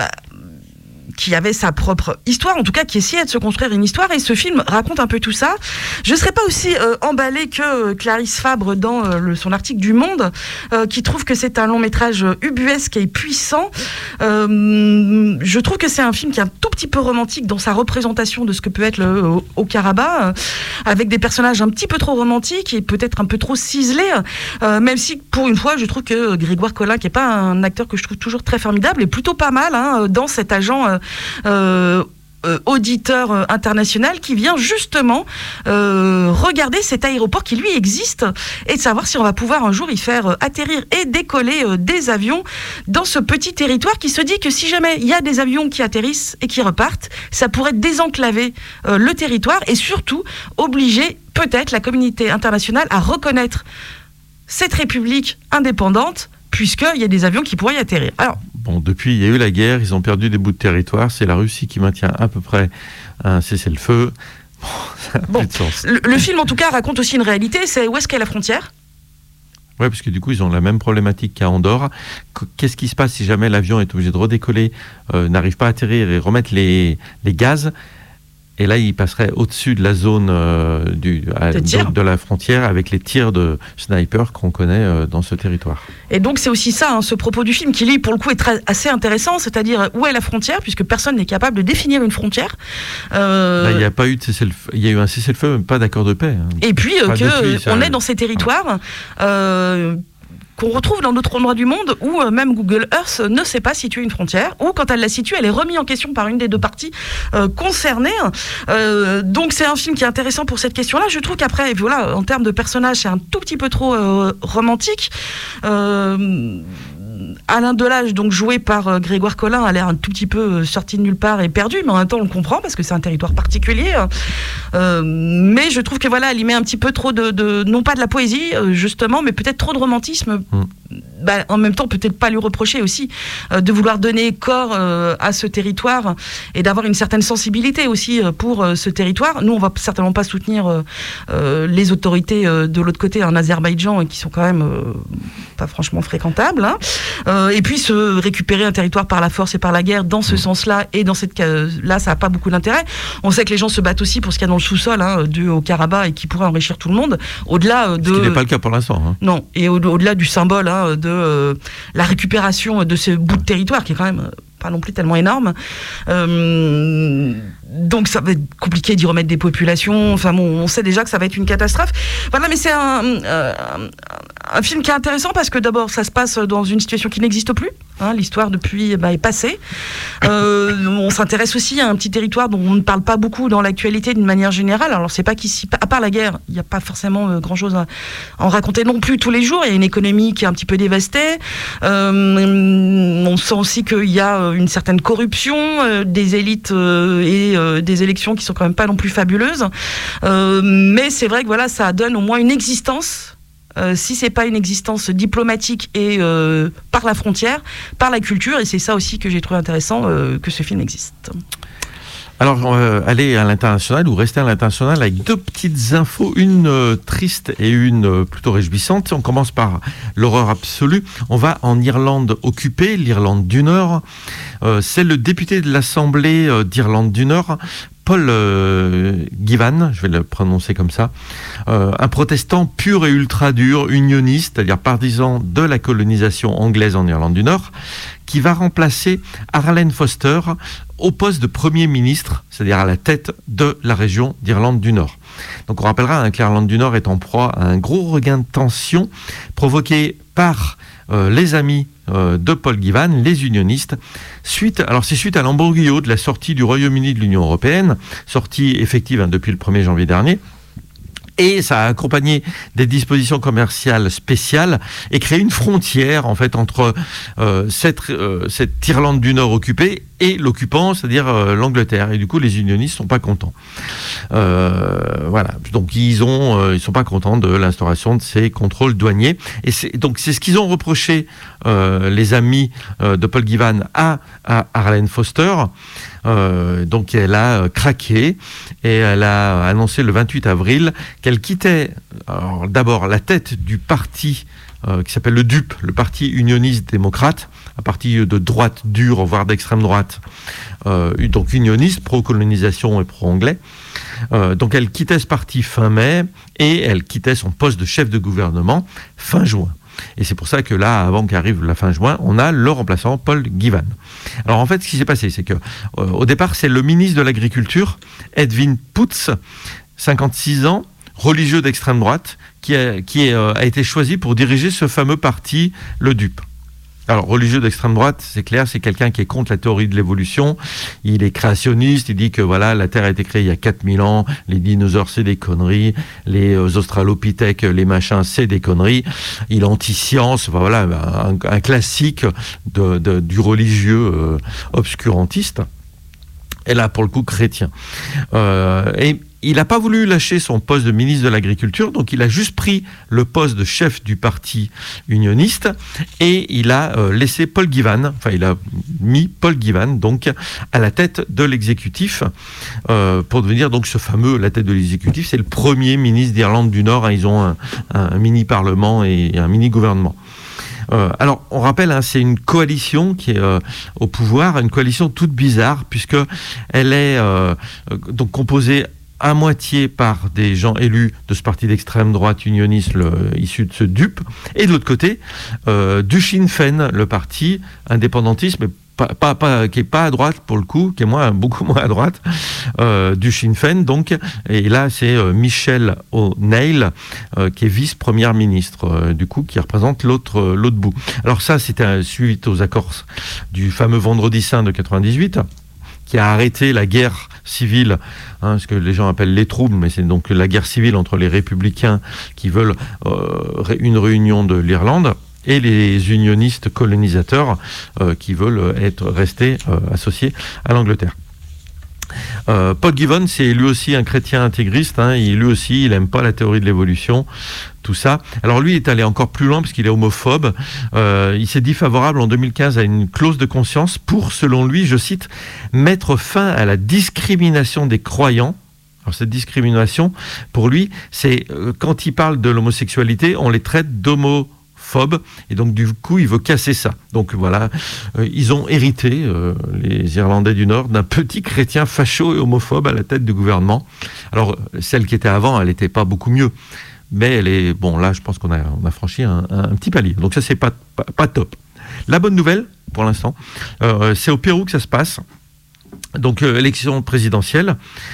qui avait sa propre histoire, en tout cas qui essayait de se construire une histoire, et ce film raconte un peu tout ça. Je ne serais pas aussi euh, emballée que Clarisse Fabre dans euh, le, son article du Monde, euh, qui trouve que c'est un long métrage ubuesque et puissant. Euh, je trouve que c'est un film qui est un tout petit peu romantique dans sa représentation de ce que peut être le au, au Karabakh, euh, avec des personnages un petit peu trop romantiques et peut-être un peu trop ciselés, euh, même si pour une fois je trouve que Grégoire Collin, qui n'est pas un acteur que je trouve toujours très formidable, est plutôt pas mal hein, dans cet agent euh, Euh, euh, auditeur euh, international qui vient justement euh, regarder cet aéroport qui lui existe et de savoir si on va pouvoir un jour y faire euh, atterrir et décoller euh, des avions dans ce petit territoire qui se dit que si jamais il y a des avions qui atterrissent et qui repartent, ça pourrait désenclaver euh, le territoire et surtout obliger peut-être la communauté internationale à reconnaître cette république indépendante, puisqu'il y a des avions qui pourraient y atterrir. Alors, bon, depuis, il y a eu la guerre, ils ont perdu des bouts de territoire, c'est la Russie qui maintient à peu près un cessez-le-feu. Bon, ça n'a bon, plus de sens. Le, le film, en tout cas, raconte aussi une réalité, c'est où est-ce qu'est la frontière ? Oui, parce que du coup, ils ont la même problématique qu'à Andorre. Qu'est-ce qui se passe si jamais l'avion est obligé de redécoller, euh, n'arrive pas à atterrir et remettre les, les gaz ? Et là, il passerait au-dessus de la zone euh, du, à, de, de la frontière avec les tirs de sniper qu'on connaît euh, dans ce territoire. Et donc, c'est aussi ça, hein, ce propos du film, qui, lui, pour le coup, est très, assez intéressant, c'est-à-dire où est la frontière, puisque personne n'est capable de définir une frontière. Euh... Là, il n'y a pas eu de cessez-le-feu, il y a eu un cessez-le-feu, mais pas d'accord de paix. Hein. Et puis, euh, que, depuis, ça... on est dans ces territoires... Euh, qu'on retrouve dans d'autres endroits du monde où euh, même Google Earth ne sait pas situer une frontière, ou quand elle la situe, elle est remise en question par une des deux parties euh, concernées. Euh, donc c'est un film qui est intéressant pour cette question-là. Je trouve qu'après, voilà, en termes de personnages, c'est un tout petit peu trop euh, romantique. Euh, Alain Delage, donc joué par euh, Grégoire Collin, a l'air un tout petit peu euh, sorti de nulle part et perdu, mais en même temps on le comprend parce que c'est un territoire particulier. Euh, mais je trouve que voilà, elle y met un petit peu trop de, de non pas de la poésie euh, justement, mais peut-être trop de romantisme. Mmh. Bah, en même temps, peut-être pas lui reprocher aussi euh, de vouloir donner corps euh, à ce territoire et d'avoir une certaine sensibilité aussi euh, pour euh, ce territoire. Nous, on va certainement pas soutenir euh, euh, les autorités euh, de l'autre côté en Azerbaïdjan, qui sont quand même euh, pas franchement fréquentables. Hein. Euh, et puis se récupérer un territoire par la force et par la guerre dans ce mmh. sens-là et dans cette euh, là, ça a pas beaucoup d'intérêt. On sait que les gens se battent aussi pour ce qu'il y a dans le sous-sol hein, du Haut-Karabakh et qui pourrait enrichir tout le monde. Au-delà euh, de. Ce qui n'est pas le cas pour l'instant. Hein. Non. Et au- au-delà du symbole hein, de Euh, la récupération de ce bout de territoire qui est quand même euh, pas non plus tellement énorme. Euh, donc ça va être compliqué d'y remettre des populations. Enfin bon, on sait déjà que ça va être une catastrophe. Voilà, mais c'est un, euh, un film qui est intéressant parce que d'abord ça se passe dans une situation qui n'existe plus. Hein, l'histoire depuis bah, est passée. Euh, on s'intéresse aussi à un petit territoire dont on ne parle pas beaucoup dans l'actualité d'une manière générale. Alors c'est pas qu'ici, à part la guerre, il n'y a pas forcément euh, grand-chose à en raconter non plus tous les jours. Il y a une économie qui est un petit peu dévastée. Euh, on sent aussi qu'il y a une certaine corruption euh, des élites euh, et euh, des élections qui sont quand même pas non plus fabuleuses. Euh, mais c'est vrai que voilà, ça donne au moins une existence. Euh, si c'est pas une existence diplomatique et euh, par la frontière, par la culture, et c'est ça aussi que j'ai trouvé intéressant euh, que ce film existe. Alors, euh, aller à l'international ou rester à l'international avec deux petites infos, une euh, triste et une euh, plutôt réjouissante. On commence par l'horreur absolue. On va en Irlande occupée, l'Irlande du Nord. Euh, c'est le député de l'Assemblée euh, d'Irlande du Nord, Paul euh, Givan, je vais le prononcer comme ça, euh, un protestant pur et ultra dur, unioniste, c'est-à-dire partisan de la colonisation anglaise en Irlande du Nord, qui va remplacer Arlene Foster au poste de Premier ministre, c'est-à-dire à la tête de la région d'Irlande du Nord. Donc on rappellera hein, que l'Irlande du Nord est en proie à un gros regain de tension provoqué par euh, les amis euh, de Paul Givan, les unionistes, suite, alors c'est suite à l'embroglio de la sortie du Royaume-Uni de l'Union européenne, sortie effective hein, depuis le premier janvier dernier. Et ça a accompagné des dispositions commerciales spéciales et créé une frontière en fait entre euh, cette, euh, cette Irlande du Nord occupée et l'occupant, c'est-à-dire euh, l'Angleterre. Et du coup, les unionistes sont pas contents. Euh, voilà. Donc ils ont, euh, ils sont pas contents de l'instauration de ces contrôles douaniers. Et c'est, donc c'est ce qu'ils ont reproché euh, les amis euh, de Paul Givan à, à Arlene Foster. Euh, donc elle a euh, craqué et elle a annoncé le vingt-huit avril qu'elle quittait alors, d'abord la tête du parti euh, qui s'appelle le D U P, le Parti unioniste démocrate, un parti de droite dure, voire d'extrême droite, euh, donc unioniste, pro-colonisation et pro-anglais. Euh, donc elle quittait ce parti fin mai et elle quittait son poste de chef de gouvernement fin juin. Et c'est pour ça que là, avant qu'arrive la fin juin, on a le remplaçant, Paul Givan. Alors en fait, ce qui s'est passé, c'est que euh, au départ, c'est le ministre de l'Agriculture, Edwin Poots, cinquante-six ans, religieux d'extrême droite, qui, a, qui est, euh, a été choisi pour diriger ce fameux parti, le D U P. Alors, religieux d'extrême droite, c'est clair, c'est quelqu'un qui est contre la théorie de l'évolution. Il est créationniste, il dit que voilà, la Terre a été créée il y a quatre mille ans, les dinosaures c'est des conneries, les euh, australopithèques, les machins c'est des conneries. Il est anti-science, enfin, voilà, un, un classique de, de, du religieux euh, obscurantiste. Et là, pour le coup, chrétien. Euh, et il n'a pas voulu lâcher son poste de ministre de l'Agriculture, donc il a juste pris le poste de chef du parti unioniste et il a euh, laissé Paul Givan, enfin il a mis Paul Givan donc à la tête de l'exécutif euh, pour devenir donc ce fameux, la tête de l'exécutif, c'est le premier ministre d'Irlande du Nord, hein, ils ont un, un mini-parlement et un mini-gouvernement. Euh, alors, on rappelle, hein, c'est une coalition qui est euh, au pouvoir, une coalition toute bizarre, puisque elle est euh, donc composée à moitié par des gens élus de ce parti d'extrême droite unioniste le, issu de ce D U P, et de l'autre côté, euh, du Sinn Féin, le parti indépendantiste, mais pas, pas, pas, qui est pas à droite pour le coup, qui est moins, beaucoup moins à droite euh, du Sinn Féin. Donc, et là, c'est euh, Michelle O'Neill euh, qui est vice-première ministre, euh, du coup, qui représente l'autre, euh, l'autre bout. Alors ça, c'était suite aux accords du fameux Vendredi Saint de quatre-vingt-dix-huit, qui a arrêté la guerre civile, hein, ce que les gens appellent les troubles, mais c'est donc la guerre civile entre les républicains qui veulent euh, une réunion de l'Irlande et les unionistes colonisateurs euh, qui veulent être restés euh, associés à l'Angleterre. Euh, Paul Givan, c'est lui aussi un chrétien intégriste, hein, et lui aussi, il n'aime pas la théorie de l'évolution, tout ça. Alors lui, il est allé encore plus loin parce qu'il est homophobe. Euh, il s'est dit favorable en deux mille quinze à une clause de conscience pour, selon lui, je cite, mettre fin à la discrimination des croyants. Alors cette discrimination, pour lui, c'est euh, quand il parle de l'homosexualité, on les traite d'homo et donc du coup il veut casser ça. Donc voilà, euh, ils ont hérité, euh, les Irlandais du Nord, d'un petit chrétien facho et homophobe à la tête du gouvernement. Alors celle qui était avant, elle n'était pas beaucoup mieux, mais elle est, bon là je pense qu'on a, on a franchi un, un petit palier, donc ça c'est pas, pas, pas top. La bonne nouvelle pour l'instant, euh, c'est au Pérou que ça se passe. Donc euh, élection présidentielle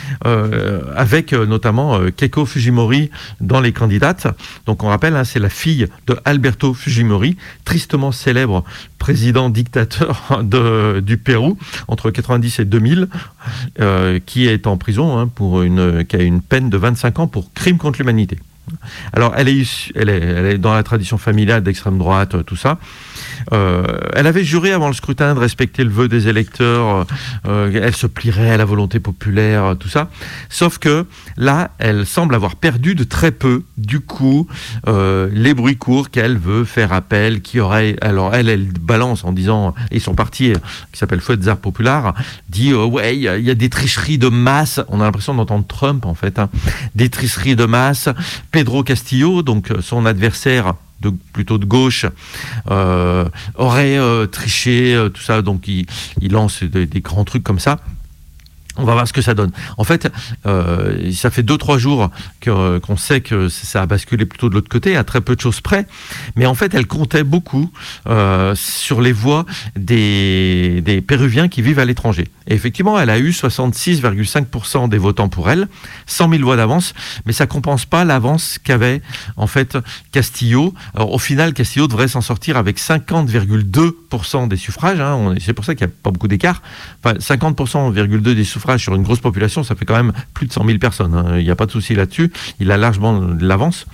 euh, avec euh, notamment euh, Keiko Fujimori dans les candidates. Donc on rappelle, hein, c'est la fille de Alberto Fujimori, tristement célèbre président dictateur de, du Pérou entre quatre-vingt-dix et deux mille, euh, qui est en prison, hein, pour une, qui a une peine de vingt-cinq ans pour crime contre l'humanité. Alors elle est, elle est, elle est dans la tradition familiale d'extrême droite, tout ça. Euh, elle avait juré avant le scrutin de respecter le vœu des électeurs, euh, elle se plierait à la volonté populaire, tout ça. Sauf que là, elle semble avoir perdu de très peu. Du coup, euh, les bruits courent qu'elle veut faire appel, qui aurait, alors elle, elle balance en disant, et son parti qui s'appelle Fuerza Popular dit euh, ouais, il y, y a des tricheries de masse. On a l'impression d'entendre Trump en fait, hein. Des tricheries de masse. Pedro Castillo, donc son adversaire de, plutôt de gauche, euh, aurait euh, triché, euh, tout ça, donc il, il lance des, des grands trucs comme ça. On va voir ce que ça donne. En fait, euh, ça fait deux trois jours que, qu'on sait que ça a basculé plutôt de l'autre côté, à très peu de choses près. Mais en fait, elle comptait beaucoup euh, sur les voix des, des Péruviens qui vivent à l'étranger. Et effectivement, elle a eu soixante-six virgule cinq pour cent des votants pour elle, cent mille voix d'avance, mais ça compense pas l'avance qu'avait en fait Castillo. Alors, au final, Castillo devrait s'en sortir avec cinquante virgule deux pour cent des suffrages. Hein. On, c'est pour ça qu'il n'y a pas beaucoup d'écart. Enfin, cinquante virgule deux pour cent des suffrages sur une grosse population, ça fait quand même plus de cent mille personnes. Hein. Il n'y a pas de souci là-dessus. Il a largement de l'avance.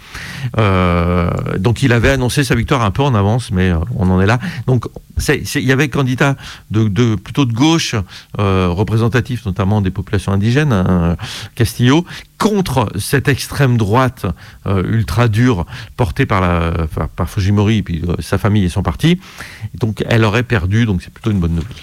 Euh, donc, il avait annoncé sa victoire un peu en avance, mais euh, on en est là. Donc, c'est, c'est, il y avait candidat de, de, plutôt de gauche, euh, représentatif notamment des populations indigènes, hein, Castillo, contre cette extrême droite euh, ultra dure portée par, la, enfin, par Fujimori et puis euh, sa famille et son parti. Donc, elle aurait perdu, donc c'est plutôt une bonne nouvelle.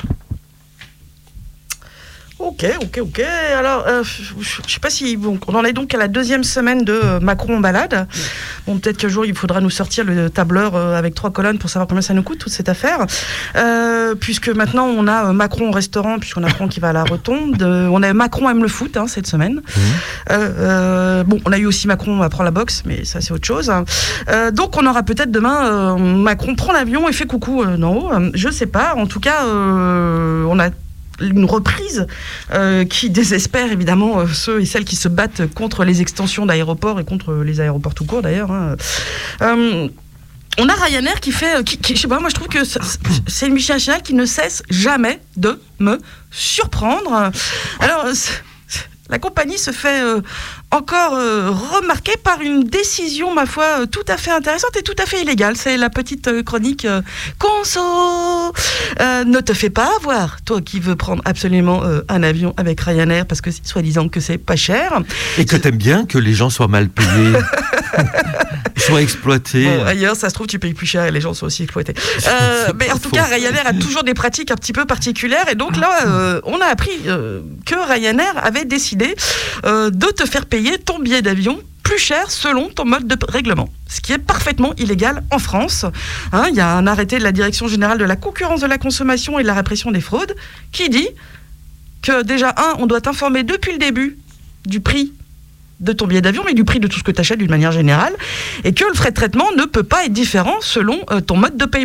Ok, ok, ok. Alors, euh, je ne sais pas si... Bon, on en est donc à la deuxième semaine de Macron en balade. Bon, peut-être qu'un jour, il faudra nous sortir le tableur avec trois colonnes pour savoir combien ça nous coûte, toute cette affaire. Euh, puisque maintenant, on a Macron au restaurant, puisqu'on apprend qu'il va à la Rotonde. On a Macron aime le foot, hein, cette semaine. Mmh. Euh, euh, bon, on a eu aussi Macron apprend la boxe, mais ça, c'est autre chose. Euh, donc, on aura peut-être demain euh, Macron prend l'avion et fait coucou euh, d'en haut. Je ne sais pas. En tout cas, euh, on a une reprise euh, qui désespère évidemment euh, ceux et celles qui se battent contre les extensions d'aéroports et contre les aéroports tout court d'ailleurs. Hein. Euh, on a Ryanair qui fait, qui, qui, je sais pas, moi je trouve que c'est une multinationale qui ne cesse jamais de me surprendre. Alors la compagnie se fait euh, encore euh, remarquer par une décision, ma foi, euh, tout à fait intéressante et tout à fait illégale. C'est la petite euh, chronique euh, Conso. Euh, ne te fais pas avoir, toi qui veux prendre absolument euh, un avion avec Ryanair parce que soi-disant que c'est pas cher. Et que t'aimes bien que les gens soient mal payés, soient exploités. Bon, ailleurs, ça se trouve, tu payes plus cher et les gens sont aussi exploités. Euh, mais en tout cas, Ryanair a toujours des pratiques un petit peu particulières et donc là, euh, on a appris euh, que Ryanair avait décidé euh, de te faire payer ton billet d'avion plus cher selon ton mode de règlement, ce qui est parfaitement illégal en France. Hein, il y a un arrêté de la Direction générale de la concurrence de la consommation et de la répression des fraudes qui dit que déjà, un, on doit t'informer depuis le début du prix de ton billet d'avion, mais du prix de tout ce que tu achètes d'une manière générale, et que le frais de traitement ne peut pas être différent selon euh, ton mode de paiement.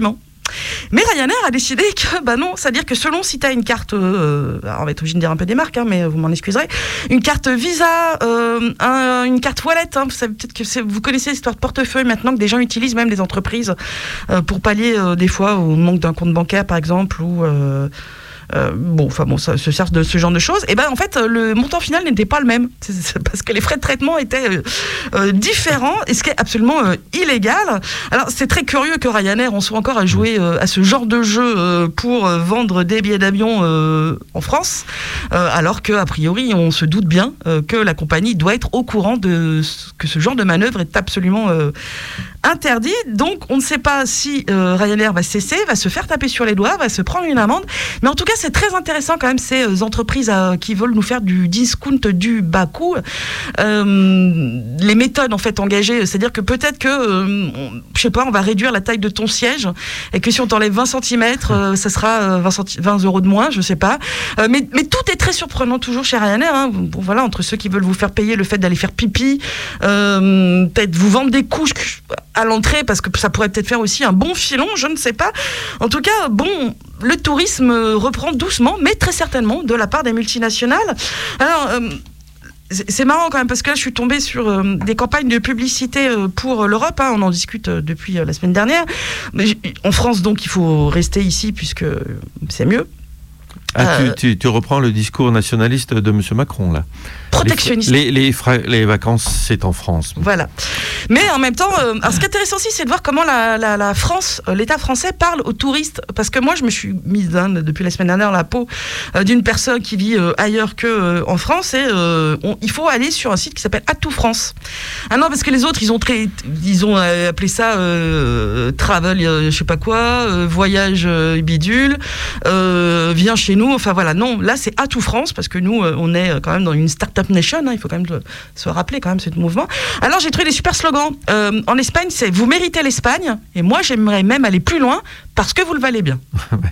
Mais Ryanair a décidé que, bah non, c'est-à-dire que selon si tu as une carte, euh, alors on va être obligé de dire un peu des marques, hein, mais vous m'en excuserez, une carte Visa, euh, un, une carte wallet, hein, vous savez peut-être que c'est, vous connaissez l'histoire de portefeuille maintenant que des gens utilisent, même des entreprises, euh, pour pallier euh, des fois au manque d'un compte bancaire par exemple, ou... Euh, Euh, bon, enfin bon, ça se sert de ce genre de choses. Et ben en fait, le montant final n'était pas le même, c'est, c'est parce que les frais de traitement étaient euh, euh, différents, et ce qui est absolument euh, illégal. Alors c'est très curieux que Ryanair en soit encore à jouer euh, à ce genre de jeu euh, pour euh, vendre des billets d'avion euh, en France, euh, alors que a priori on se doute bien euh, que la compagnie doit être au courant de ce, que ce genre de manœuvre est absolument euh, interdit. Donc on ne sait pas si euh, Ryanair va cesser, va se faire taper sur les doigts, va se prendre une amende, mais en tout cas c'est très intéressant quand même ces entreprises euh, qui veulent nous faire du discount du bas coût. Euh, les méthodes en fait engagées, c'est-à-dire que peut-être que, euh, on, je sais pas, on va réduire la taille de ton siège et que si on t'enlève vingt centimètres, euh, ça sera vingt, centi- vingt euros de moins, je sais pas. Euh, mais, mais tout est très surprenant toujours chez Ryanair. Hein. Bon, voilà, entre ceux qui veulent vous faire payer le fait d'aller faire pipi, euh, peut-être vous vendre des couches à l'entrée parce que ça pourrait peut-être faire aussi un bon filon, je ne sais pas. En tout cas, bon, le tourisme reprend doucement, mais très certainement de la part des multinationales. Alors, euh, c'est marrant quand même parce que là je suis tombée sur euh, des campagnes de publicité euh, pour l'Europe, hein, on en discute euh, depuis euh, la semaine dernière. Mais en France donc il faut rester ici puisque c'est mieux. Ah, euh, tu, tu, tu reprends le discours nationaliste de M. Macron là. Protectionniste. Les, les, les, fra- les vacances, c'est en France. Voilà. Mais en même temps, euh, alors ce qui est intéressant aussi, c'est de voir comment la, la, la France, euh, l'État français parle aux touristes. Parce que moi, je me suis mise hein, depuis la semaine dernière la peau euh, d'une personne qui vit euh, ailleurs que euh, en France. Et euh, on, il faut aller sur un site qui s'appelle Atout France. Ah non, parce que les autres, ils ont, très, ils ont euh, appelé ça euh, travel, euh, je sais pas quoi, euh, voyage euh, bidule, euh, viens chez nous. Enfin voilà, non, là c'est Atout France parce que nous, euh, on est quand même dans une start-up nation, hein, il faut quand même le, se rappeler quand même ce mouvement. Alors j'ai trouvé des super slogans. Euh, en Espagne, c'est vous méritez l'Espagne, et moi j'aimerais même aller plus loin parce que vous le valez bien.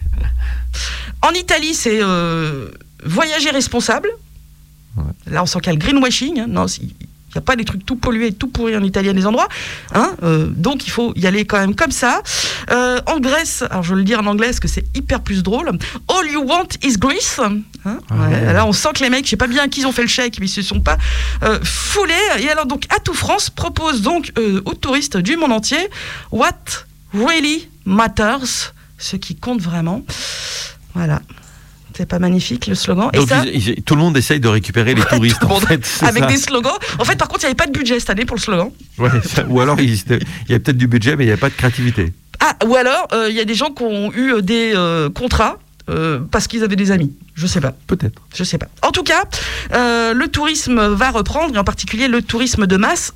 En Italie, c'est euh, voyager responsable. Ouais. Là, on sent qu'il y a le greenwashing. Hein. Non, il n'y a pas des trucs tout pollués, tout pourris en Italie à des endroits. Hein. Euh, donc il faut y aller quand même comme ça. Euh, en Grèce, alors je vais le dire en anglais parce que c'est hyper plus drôle. All you want is Greece. Hein, ouais. Ouais, là, on sent que les mecs, je sais pas bien à qui ils ont fait le chèque, mais ils se sont pas euh, foulés. Et alors, donc, Atout France propose donc euh, aux touristes du monde entier What really matters, ce qui compte vraiment. Voilà. C'est pas magnifique le slogan. Donc et ça, ils, ils, tout le monde essaye de récupérer les touristes en fait, avec ça. Des slogans. En fait, par contre, il n'y avait pas de budget cette année pour le slogan. Ouais, ça, ou alors il, il y a peut-être du budget, mais il n'y a pas de créativité. Ah, ou alors il euh, y a des gens qui ont eu des euh, contrats. Euh, parce qu'ils avaient des amis, je sais pas. Peut-être. Je sais pas. En tout cas, euh, le tourisme va reprendre, et en particulier le tourisme de masse,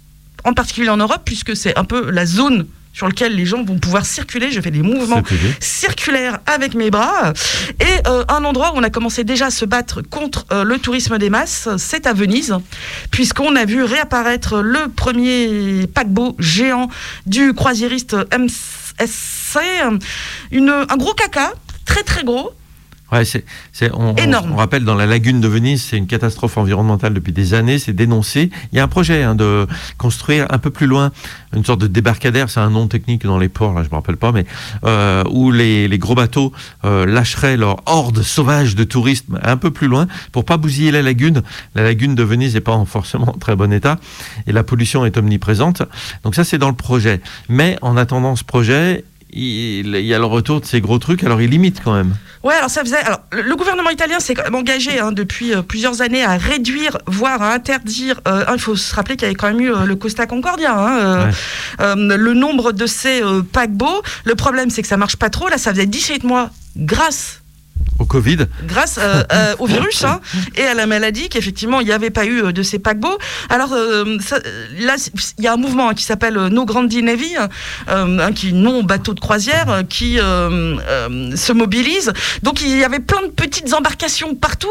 en particulier en Europe, puisque c'est un peu la zone sur laquelle les gens vont pouvoir circuler. Je fais des mouvements circulaires avec mes bras. Et euh, un endroit où on a commencé déjà à se battre contre euh, le tourisme des masses, c'est à Venise, puisqu'on a vu réapparaître le premier paquebot géant du croisiériste M S C, une, un gros caca, très très gros. Ouais, c'est, c'est, on, énorme. On, on rappelle, dans la lagune de Venise, c'est une catastrophe environnementale depuis des années, c'est dénoncé. Il y a un projet hein, de construire un peu plus loin une sorte de débarcadère, c'est un nom technique dans les ports, là je me rappelle pas, mais euh, où les, les gros bateaux euh, lâcheraient leur horde sauvage de touristes un peu plus loin pour pas bousiller la lagune. La lagune de Venise n'est pas en forcément en très bon état et la pollution est omniprésente. Donc ça, c'est dans le projet. Mais en attendant ce projet, il y a le retour de ces gros trucs, alors il limite quand même. Ouais, alors ça faisait. Alors le gouvernement italien s'est quand même engagé hein, depuis euh, plusieurs années à réduire, voire à interdire. Euh, hein, il faut se rappeler qu'il y avait quand même eu euh, le Costa Concordia, hein, euh, ouais. euh, le nombre de ces euh, paquebots. Le problème, c'est que ça marche pas trop. Là, ça faisait dix-huit mois grâce. Au Covid. Grâce euh, euh, au virus hein, et à la maladie, qu'effectivement, il n'y avait pas eu de ces paquebots. Alors, euh, ça, là, il y a un mouvement hein, qui s'appelle euh, No Grandi Navy, euh, hein, qui non bateau de croisière, euh, qui euh, euh, se mobilise. Donc, il y avait plein de petites embarcations partout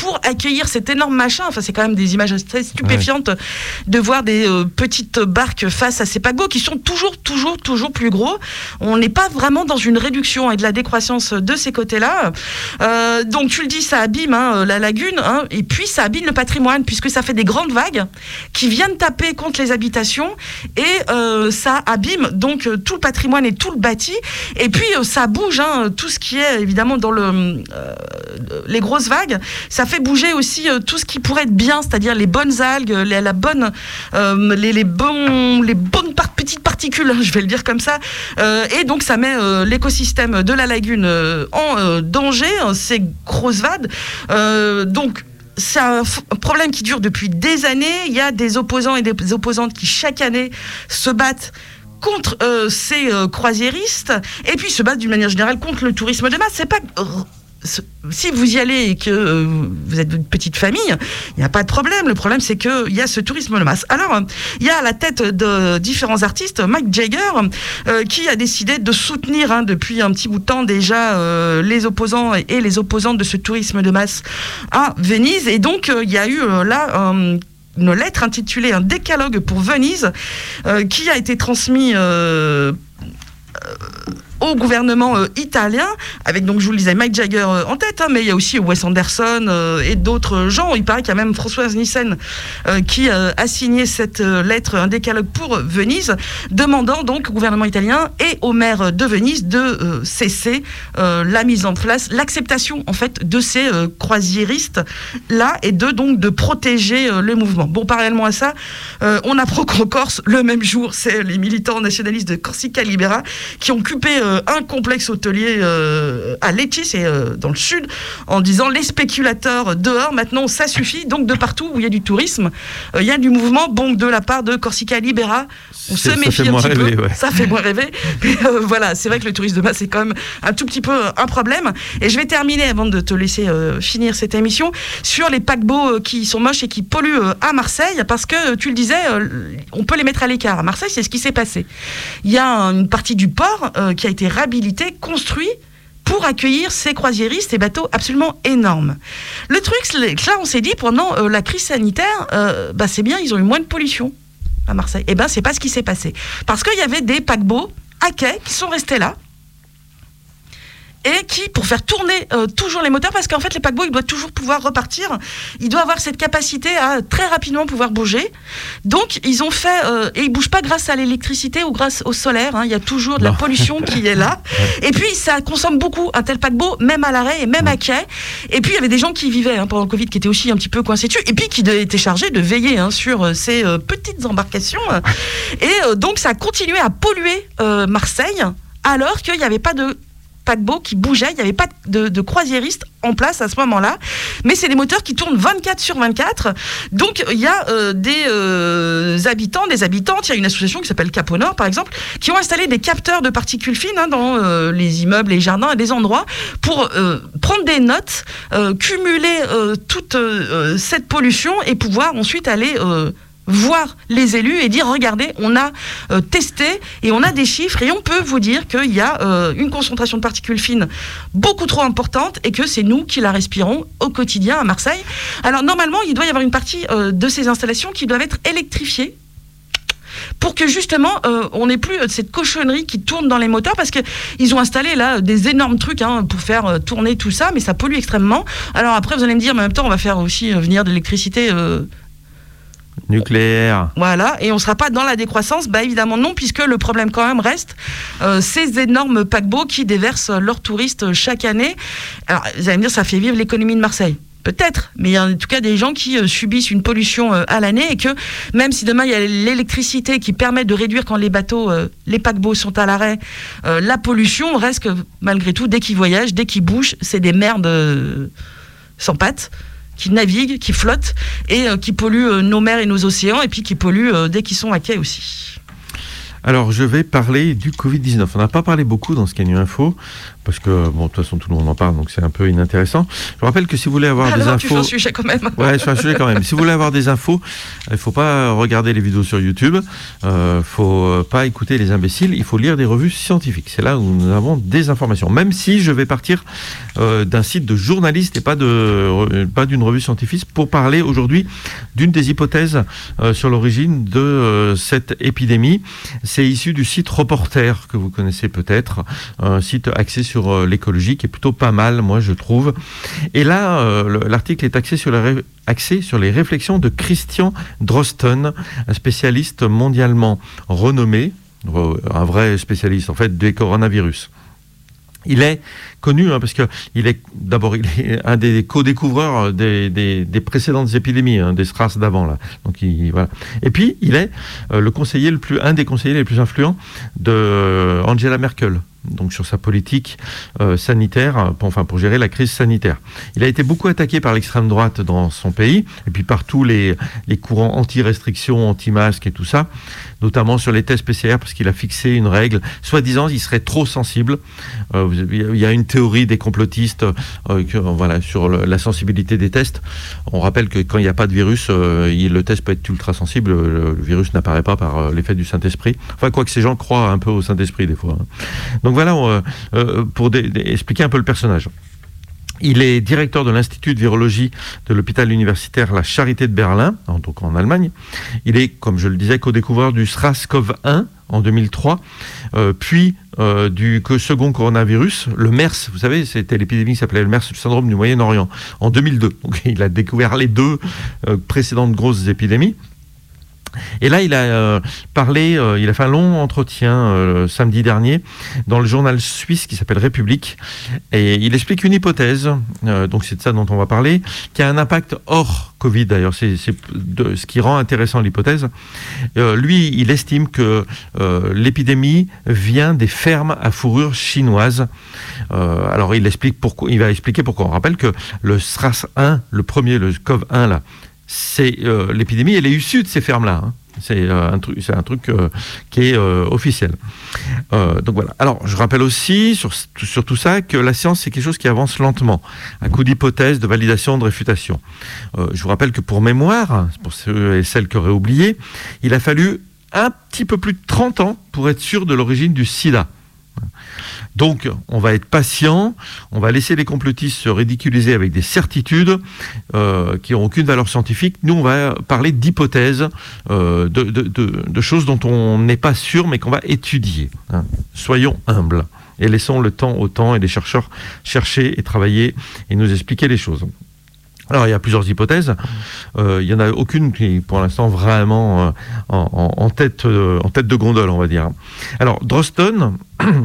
pour accueillir cet énorme machin. Enfin, c'est quand même des images très stupéfiantes ouais. de voir des euh, petites barques face à ces paquebots qui sont toujours, toujours, toujours plus gros. On n'est pas vraiment dans une réduction et de la décroissance de ces côtés-là. Euh, donc, tu le dis, ça abîme hein, la lagune, hein, et puis ça abîme le patrimoine, puisque ça fait des grandes vagues qui viennent taper contre les habitations, et euh, ça abîme donc tout le patrimoine et tout le bâti, et puis euh, ça bouge, hein, tout ce qui est évidemment dans le, euh, les grosses vagues, ça fait bouger aussi euh, tout ce qui pourrait être bien, c'est-à-dire les bonnes algues, les, la bonne, euh, les, les, bons, les bonnes par- petites particules, je vais le dire comme ça, euh, et donc ça met euh, l'écosystème de la lagune euh, en euh, danger, hein, ces grosses vagues. Euh, donc c'est un f- problème qui dure depuis des années. Il y a des opposants et des opposantes qui chaque année se battent contre euh, ces euh, croisiéristes, et puis se battent d'une manière générale contre le tourisme de masse. C'est pas euh, si vous y allez et que euh, vous êtes une petite famille, il n'y a pas de problème. Le problème, c'est qu'il y a ce tourisme de masse. Alors, il y a à la tête de différents artistes, Mick Jagger, euh, qui a décidé de soutenir hein, depuis un petit bout de temps déjà euh, les opposants et, et les opposantes de ce tourisme de masse à Venise. Et donc, euh, il y a eu euh, là... Euh, une lettre intitulée « Un décalogue pour Venise euh, » qui a été transmise euh, euh, au gouvernement euh, italien, avec, donc je vous le disais, Mick Jagger euh, en tête, hein, mais il y a aussi Wes Anderson euh, et d'autres gens. Il paraît qu'il y a même Françoise Nissen euh, qui euh, a signé cette euh, lettre, un décalogue pour Venise, demandant donc au gouvernement italien et au maire de Venise de euh, cesser euh, la mise en place, l'acceptation en fait de ces euh, croisiéristes-là, et de donc de protéger euh, le mouvement. Bon, parallèlement à ça, euh, on apprend qu'en Corse, le même jour, c'est les militants nationalistes de Corsica Libera qui ont occupé euh, un complexe hôtelier euh, à Lecce, c'est euh, dans le sud, en disant les spéculateurs dehors, maintenant ça suffit. Donc de partout où il y a du tourisme, euh, il y a du mouvement. Bon, de la part de Corsica Libera, on c'est, se méfie un petit rêver, peu. Ouais. Ça fait moins rêver. Mais euh, voilà, c'est vrai que le tourisme de masse c'est quand même un tout petit peu un problème. Et je vais terminer avant de te laisser euh, finir cette émission sur les paquebots euh, qui sont moches et qui polluent euh, à Marseille, parce que tu le disais, euh, on peut les mettre à l'écart. À Marseille, c'est ce qui s'est passé. Il y a une partie du port euh, qui a été réhabilité, construit pour accueillir ces croisiéristes, ces bateaux absolument énormes. Le truc, c'est que là, on s'est dit, pendant euh, la crise sanitaire, euh, bah, c'est bien, ils ont eu moins de pollution à Marseille. Eh bien, c'est pas ce qui s'est passé. Parce qu'il y avait des paquebots à quai qui sont restés là, et qui, pour faire tourner euh, toujours les moteurs, parce qu'en fait, les paquebots, ils doivent toujours pouvoir repartir, ils doivent avoir cette capacité à très rapidement pouvoir bouger. Donc, ils ont fait, euh, et ils bougent pas grâce à l'électricité ou grâce au solaire, hein, il y a toujours de non. la pollution qui est là. Et puis, ça consomme beaucoup, un tel paquebot, même à l'arrêt et même à quai. Et puis, il y avait des gens qui vivaient hein, pendant le Covid, qui étaient aussi un petit peu coincés dessus, et puis qui de, étaient chargés de veiller hein, sur euh, ces euh, petites embarcations. Et euh, donc, ça a continué à polluer euh, Marseille, alors qu'il n'y avait pas de paquebot qui bougeait, il n'y avait pas de, de croisiéristes en place à ce moment-là, mais c'est des moteurs qui tournent vingt-quatre sur vingt-quatre, donc il y a euh, des euh, habitants, des habitantes, il y a une association qui s'appelle Cap au Nord par exemple, qui ont installé des capteurs de particules fines hein, dans euh, les immeubles, les jardins et des endroits, pour euh, prendre des notes, euh, cumuler euh, toute euh, cette pollution et pouvoir ensuite aller euh, voir les élus et dire regardez, on a euh, testé et on a des chiffres et on peut vous dire qu'il y a euh, une concentration de particules fines beaucoup trop importante et que c'est nous qui la respirons au quotidien à Marseille. Alors normalement il doit y avoir une partie euh, de ces installations qui doivent être électrifiées pour que justement euh, on n'ait plus euh, cette cochonnerie qui tourne dans les moteurs, parce qu'ils ont installé là des énormes trucs hein, pour faire euh, tourner tout ça, mais ça pollue extrêmement. Alors après vous allez me dire mais en même temps on va faire aussi euh, venir de l'électricité euh, nucléaire. Voilà, et on ne sera pas dans la décroissance. Bah évidemment non, puisque le problème quand même reste euh, ces énormes paquebots qui déversent leurs touristes chaque année. Alors vous allez me dire, ça fait vivre l'économie de Marseille. Peut-être, mais il y a en tout cas des gens qui euh, subissent une pollution euh, à l'année, et que même si demain il y a l'électricité qui permet de réduire quand les bateaux, euh, les paquebots sont à l'arrêt, euh, la pollution reste que malgré tout, dès qu'ils voyagent, dès qu'ils bougent, c'est des merdes euh, sans pattes, qui naviguent, qui flottent et euh, qui polluent euh, nos mers et nos océans, et puis qui polluent euh, dès qu'ils sont à quai aussi. Alors, je vais parler du covid dix-neuf. On n'a pas parlé beaucoup dans ce Canu Info, parce que, bon, de toute façon, tout le monde en parle, donc c'est un peu inintéressant. Je vous rappelle que si vous voulez avoir ah des non, infos... tu fais un sujet quand même. Ouais, je fais un sujet quand même. Si vous voulez avoir des infos, il ne faut pas regarder les vidéos sur YouTube, il euh, ne faut pas écouter les imbéciles, il faut lire des revues scientifiques. C'est là où nous avons des informations. Même si je vais partir euh, d'un site de journaliste et pas, de, euh, pas d'une revue scientifique pour parler aujourd'hui d'une des hypothèses euh, sur l'origine de euh, cette épidémie. C'est issu du site Reporter, que vous connaissez peut-être, un site axé sur euh, l'écologie qui est plutôt pas mal, moi je trouve. Et là, euh, l'article est axé sur, la ré... axé sur les réflexions de Christian Drosten, un spécialiste mondialement renommé, un vrai spécialiste en fait des coronavirus. Il est connu hein, parce que il est d'abord il est un des co-découvreurs des, des, des précédentes épidémies, hein, des SRAS d'avant là. Donc il, voilà. Et puis il est euh, le conseiller le plus, un des conseillers les plus influents de euh, Angela Merkel. Donc sur sa politique euh, sanitaire, pour, enfin pour gérer la crise sanitaire. Il a été beaucoup attaqué par l'extrême droite dans son pays, et puis par tous les, les courants anti-restrictions, anti-masques et tout ça, notamment sur les tests P C R, parce qu'il a fixé une règle, soi-disant il serait trop sensible. Euh, il y a une théorie des complotistes euh, que, voilà, sur le, la sensibilité des tests. On rappelle que quand il n'y a pas de virus, euh, il, le test peut être ultra sensible, le, le virus n'apparaît pas par euh, l'effet du Saint-Esprit. Enfin, quoi que ces gens croient un peu au Saint-Esprit des fois. Hein. Donc voilà, euh, euh, pour dé- dé- expliquer un peu le personnage. Il est directeur de l'Institut de virologie de l'hôpital universitaire La Charité de Berlin, donc en Allemagne. Il est, comme je le disais, co-découvreur du SARS-CoV un en deux mille trois, euh, puis euh, du second coronavirus, le MERS. Vous savez, c'était l'épidémie qui s'appelait le MERS, le syndrome du Moyen-Orient, en deux mille deux. Donc il a découvert les deux euh, précédentes grosses épidémies. Et là, il a euh, parlé, euh, il a fait un long entretien euh, samedi dernier dans le journal suisse qui s'appelle République, et il explique une hypothèse, euh, donc c'est de ça dont on va parler, qui a un impact hors Covid d'ailleurs, c'est, c'est de, ce qui rend intéressant l'hypothèse. Euh, lui, il estime que euh, l'épidémie vient des fermes à fourrure chinoises. Euh, alors il explique pourquoi, il va expliquer pourquoi. On rappelle que le SRAS un, le premier, le CoV un là, c'est euh, l'épidémie, elle est issue de ces fermes-là. Hein. C'est, euh, un truc, c'est un truc euh, qui est euh, officiel. Euh, donc voilà. Alors, je rappelle aussi sur, sur tout ça que la science, c'est quelque chose qui avance lentement, à coup d'hypothèses, de validation, de réfutation. Euh, je vous rappelle que pour mémoire, pour ceux et celles qui auraient oublié, il a fallu un petit peu plus de trente ans pour être sûr de l'origine du sida. Donc, on va être patient, on va laisser les complotistes se ridiculiser avec des certitudes euh, qui n'ont aucune valeur scientifique. Nous, on va parler d'hypothèses, euh, de, de, de, de choses dont on n'est pas sûr, mais qu'on va étudier. Hein. Soyons humbles et laissons le temps au temps et les chercheurs chercher et travailler et nous expliquer les choses. Alors, il y a plusieurs hypothèses. Euh, il n'y en a aucune qui est pour l'instant vraiment euh, en, en, en, tête, euh, en tête de gondole, on va dire. Alors, Drosten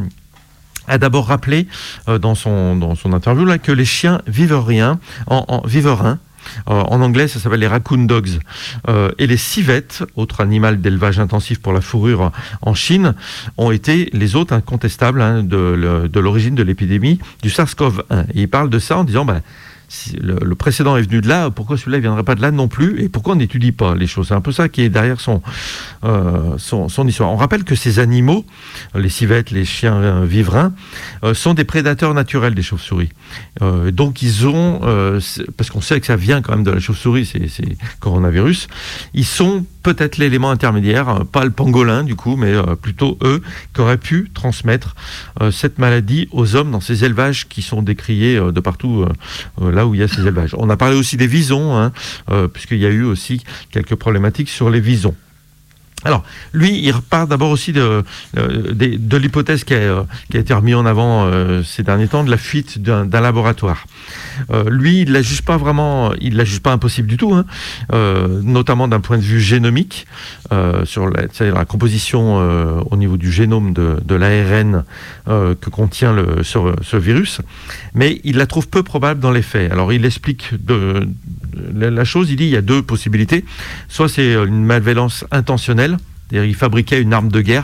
a d'abord rappelé euh, dans, son, dans son interview là, que les chiens viveriens, en, en, viverains, euh, en anglais ça s'appelle les raccoon dogs, euh, et les civettes, autre animal d'élevage intensif pour la fourrure en Chine, ont été les hôtes incontestables hein, de, de l'origine de l'épidémie du SARS-CoV un. Et il parle de ça en disant... Bah, si le, le précédent est venu de là, pourquoi celui-là ne viendrait pas de là non plus, et pourquoi on n'étudie pas les choses? C'est un peu ça qui est derrière son, euh, son, son histoire. On rappelle que ces animaux, les civettes, les chiens euh, viverains, euh, sont des prédateurs naturels des chauves-souris. Euh, donc ils ont, euh, parce qu'on sait que ça vient quand même de la chauve-souris, c'est, c'est coronavirus, ils sont peut-être l'élément intermédiaire, pas le pangolin du coup, mais euh, plutôt eux, qui auraient pu transmettre euh, cette maladie aux hommes dans ces élevages qui sont décriés euh, de partout euh, là où il y a ces élevages. On a parlé aussi des visons, hein, euh, puisqu'il y a eu aussi quelques problématiques sur les visons. Alors, lui, il repart d'abord aussi de, de, de, de l'hypothèse qui a, qui a été remise en avant euh, ces derniers temps, de la fuite d'un, d'un laboratoire. Euh, lui, il ne la juge pas vraiment, il ne la juge pas impossible du tout, hein, euh, notamment d'un point de vue génomique, euh, sur la, la composition euh, au niveau du génome de, de l'A R N euh, que contient le, ce, ce virus, mais il la trouve peu probable dans les faits. Alors, il explique de, de, la chose, il dit il y a deux possibilités. Soit c'est une malveillance intentionnelle, c'est-à-dire il fabriquait une arme de guerre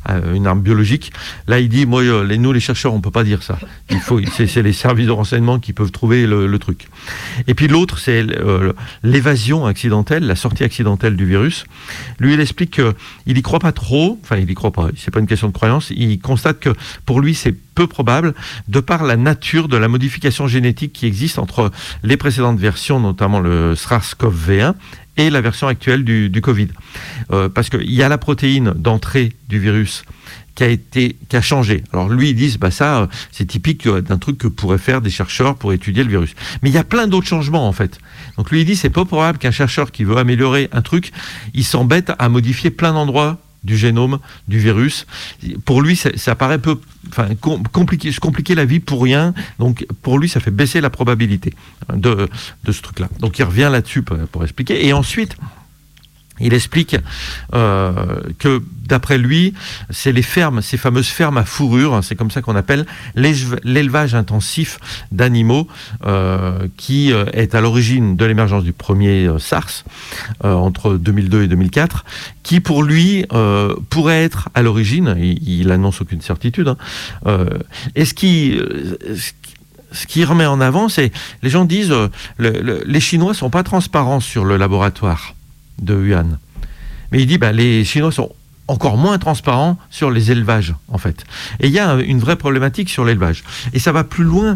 une arme biologique. Là, il dit, moi, les, nous, les chercheurs, on peut pas dire ça. Il faut, c'est, c'est les services de renseignement qui peuvent trouver le, le truc. Et puis l'autre, c'est euh, l'évasion accidentelle, la sortie accidentelle du virus. Lui, il explique qu'il y croit pas trop. Enfin, il y croit pas. C'est pas une question de croyance. Il constate que pour lui, c'est peu probable, de par la nature de la modification génétique qui existe entre les précédentes versions, notamment le SARS-C o V un, et la version actuelle du, du Covid. Euh, parce qu'il y a la protéine d'entrée du virus qui a été, qui a changé. Alors lui, ils disent, bah ça, c'est typique d'un truc que pourraient faire des chercheurs pour étudier le virus. Mais il y a plein d'autres changements, en fait. Donc lui, il dit, c'est pas probable qu'un chercheur qui veut améliorer un truc, il s'embête à modifier plein d'endroits du génome du virus. Pour lui, ça, ça paraît peu, enfin, compliqué, se compliquer la vie pour rien. Donc, pour lui, ça fait baisser la probabilité de, de ce truc-là. Donc, il revient là-dessus pour, pour expliquer. Et ensuite, il explique euh, que, d'après lui, c'est les fermes, ces fameuses fermes à fourrure, hein, c'est comme ça qu'on appelle l'élevage intensif d'animaux, euh, qui euh, est à l'origine de l'émergence du premier euh, SARS, euh, entre deux mille deux et deux mille quatre, qui pour lui euh, pourrait être à l'origine, il, il annonce aucune certitude, hein, euh, et ce qui... Euh, ce qui remet en avant, c'est, les gens disent, euh, le, le, les Chinois sont pas transparents sur le laboratoire de Wuhan. Mais il dit, bah, les Chinois sont encore moins transparents sur les élevages, en fait. Et il y a une vraie problématique sur l'élevage. Et ça va plus loin,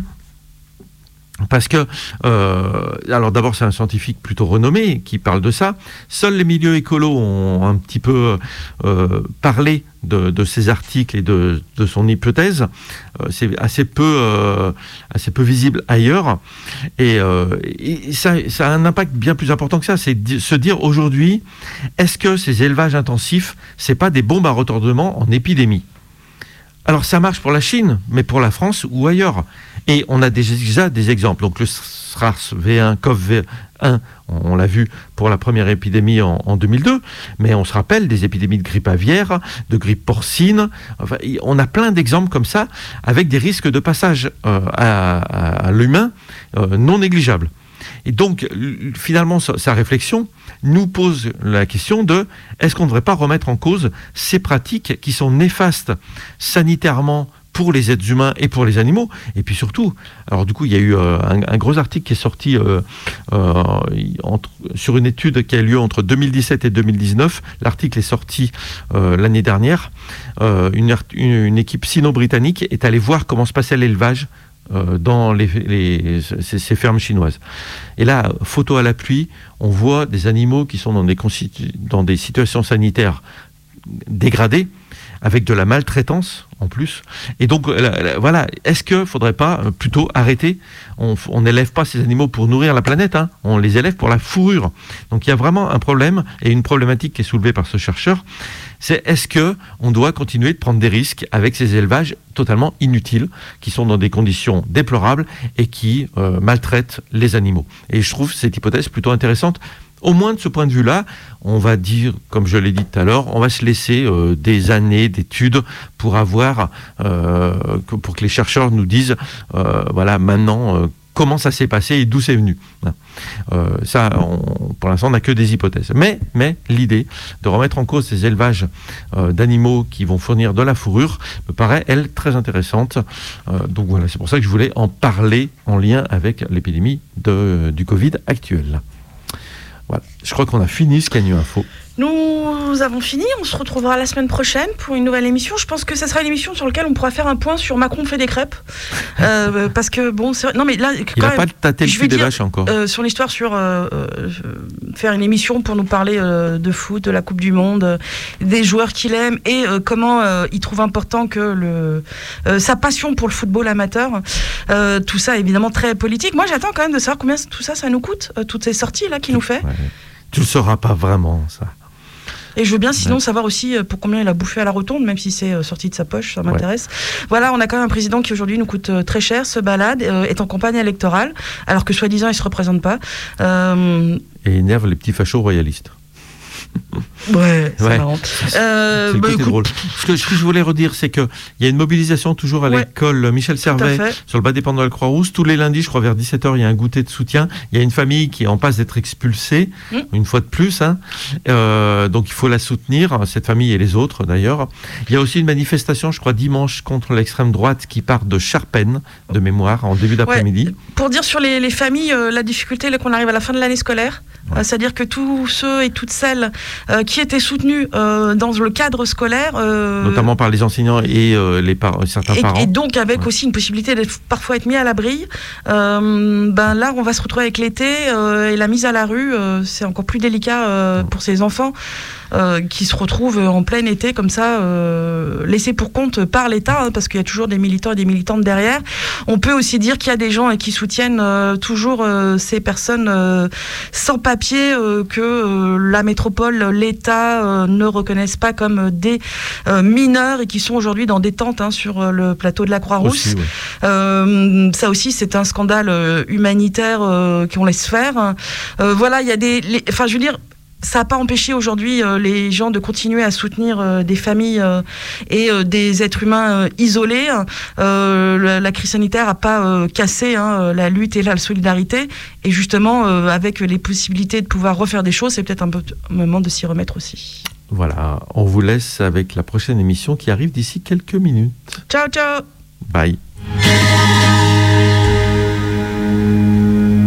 parce que, euh, alors d'abord, c'est un scientifique plutôt renommé qui parle de ça. Seuls les milieux écolos ont un petit peu euh, parlé de, de ces articles et de, de son hypothèse. Euh, c'est assez peu, euh, assez peu visible ailleurs. Et, euh, et ça, ça a un impact bien plus important que ça. C'est de se dire aujourd'hui, est-ce que ces élevages intensifs, c'est pas des bombes à retardement en épidémie ? Alors ça marche pour la Chine, mais pour la France ou ailleurs. Et on a déjà des exemples. Donc le SARS V un, C o V un, on l'a vu pour la première épidémie en, en deux mille deux, mais on se rappelle des épidémies de grippe aviaire, de grippe porcine. Enfin, on a plein d'exemples comme ça, avec des risques de passage euh, à, à, à l'humain euh, non négligeables. Et donc, finalement, sa réflexion nous pose la question de est-ce qu'on ne devrait pas remettre en cause ces pratiques qui sont néfastes sanitairement pour les êtres humains et pour les animaux. Et puis surtout, alors du coup, il y a eu euh, un, un gros article qui est sorti euh, euh, entre, sur une étude qui a eu lieu entre deux mille dix-sept et deux mille dix-neuf. L'article est sorti euh, l'année dernière. Euh, une, une, une équipe sino-britannique est allée voir comment se passait l'élevage Euh, dans les, les, ces, ces fermes chinoises. Et là, photo à l'appui, on voit des animaux qui sont dans des, dans des situations sanitaires dégradées, avec de la maltraitance en plus. Et donc, là, là, voilà, est-ce qu'il ne faudrait pas euh, plutôt arrêter ? On n'élève pas ces animaux pour nourrir la planète, hein, on les élève pour la fourrure. Donc il y a vraiment un problème, et une problématique qui est soulevée par ce chercheur, c'est est-ce qu'on doit continuer de prendre des risques avec ces élevages totalement inutiles, qui sont dans des conditions déplorables et qui euh, maltraitent les animaux. Et je trouve cette hypothèse plutôt intéressante. Au moins de ce point de vue-là, on va dire, comme je l'ai dit tout à l'heure, on va se laisser euh, des années d'études pour avoir, euh, pour que les chercheurs nous disent, euh, voilà, maintenant, euh, comment ça s'est passé et d'où c'est venu. Euh, ça, on, pour l'instant, on n'a que des hypothèses. Mais, mais l'idée de remettre en cause ces élevages euh, d'animaux qui vont fournir de la fourrure me paraît, elle, très intéressante. Euh, donc voilà, c'est pour ça que je voulais en parler en lien avec l'épidémie de, du Covid actuelle. Voilà, je crois qu'on a fini ce Canu Info. Nous avons fini, on se retrouvera la semaine prochaine pour une nouvelle émission. Je pense que ça sera une émission sur laquelle on pourra faire un point sur Macron fait des crêpes. Euh, parce que bon, c'est vrai, non mais là, quand il n'a même, pas tâté le cul des vaches encore. Euh, sur l'histoire, sur euh, euh, faire une émission pour nous parler euh, de foot, de la Coupe du Monde, euh, des joueurs qu'il aime et euh, comment euh, il trouve important que le, euh, sa passion pour le football amateur, euh, tout ça évidemment très politique. Moi j'attends quand même de savoir combien tout ça, ça nous coûte, euh, toutes ces sorties là qu'il nous fait. Ouais. Tu le sauras pas vraiment ça. Et je veux bien sinon ouais. savoir aussi pour combien il a bouffé à la rotonde, même si c'est sorti de sa poche, ça m'intéresse. Ouais. Voilà, on a quand même un président qui aujourd'hui nous coûte très cher, se balade, euh, est en campagne électorale, alors que soi-disant il ne se représente pas. Euh... Et énerve les petits fachos royalistes. Ouais, c'est ouais. marrant. Euh, c'est bah, écoute, drôle. Ce que, ce que je voulais redire, c'est qu'il y a une mobilisation toujours à ouais. l'école Michel Servet sur le bas dépendant de la Croix-Rousse. Tous les lundis, je crois, vers dix-sept heures, il y a un goûter de soutien. Il y a une famille qui est en passe d'être expulsée, mmh. une fois de plus. Hein. Euh, donc, il faut la soutenir, cette famille et les autres, d'ailleurs. Il y a aussi une manifestation, je crois, dimanche, contre l'extrême droite qui part de Charpennes, de mémoire, en début d'après-midi. Ouais. Pour dire sur les, les familles, euh, la difficulté, là, qu'on arrive à la fin de l'année scolaire, ouais. euh, c'est-à-dire que tous ceux et toutes celles euh, qui étaient soutenus euh, dans le cadre scolaire... Euh, notamment par les enseignants et euh, les par- certains et, parents. Et donc avec ouais. aussi une possibilité d'être parfois être mis à l'abri. Euh, ben là, on va se retrouver avec l'été euh, et la mise à la rue, euh, c'est encore plus délicat euh, pour ces enfants. Euh, qui se retrouvent en plein été comme ça, euh, laissés pour compte par l'État, hein, parce qu'il y a toujours des militants et des militantes derrière. On peut aussi dire qu'il y a des gens euh, qui soutiennent euh, toujours euh, ces personnes euh, sans papier euh, que euh, la métropole, l'État euh, ne reconnaissent pas comme des euh, mineurs et qui sont aujourd'hui dans des tentes hein, sur euh, le plateau de la Croix-Rousse. Aussi, ouais. euh, ça aussi, c'est un scandale euh, humanitaire euh, qu'on laisse faire. Euh, voilà, il y a des... Enfin, je veux dire... Ça n'a pas empêché aujourd'hui euh, les gens de continuer à soutenir euh, des familles euh, et euh, des êtres humains euh, isolés. Euh, la, la crise sanitaire n'a pas euh, cassé hein, la lutte et la solidarité. Et justement, euh, avec les possibilités de pouvoir refaire des choses, c'est peut-être un peu un moment de s'y remettre aussi. Voilà, on vous laisse avec la prochaine émission qui arrive d'ici quelques minutes. Ciao, ciao!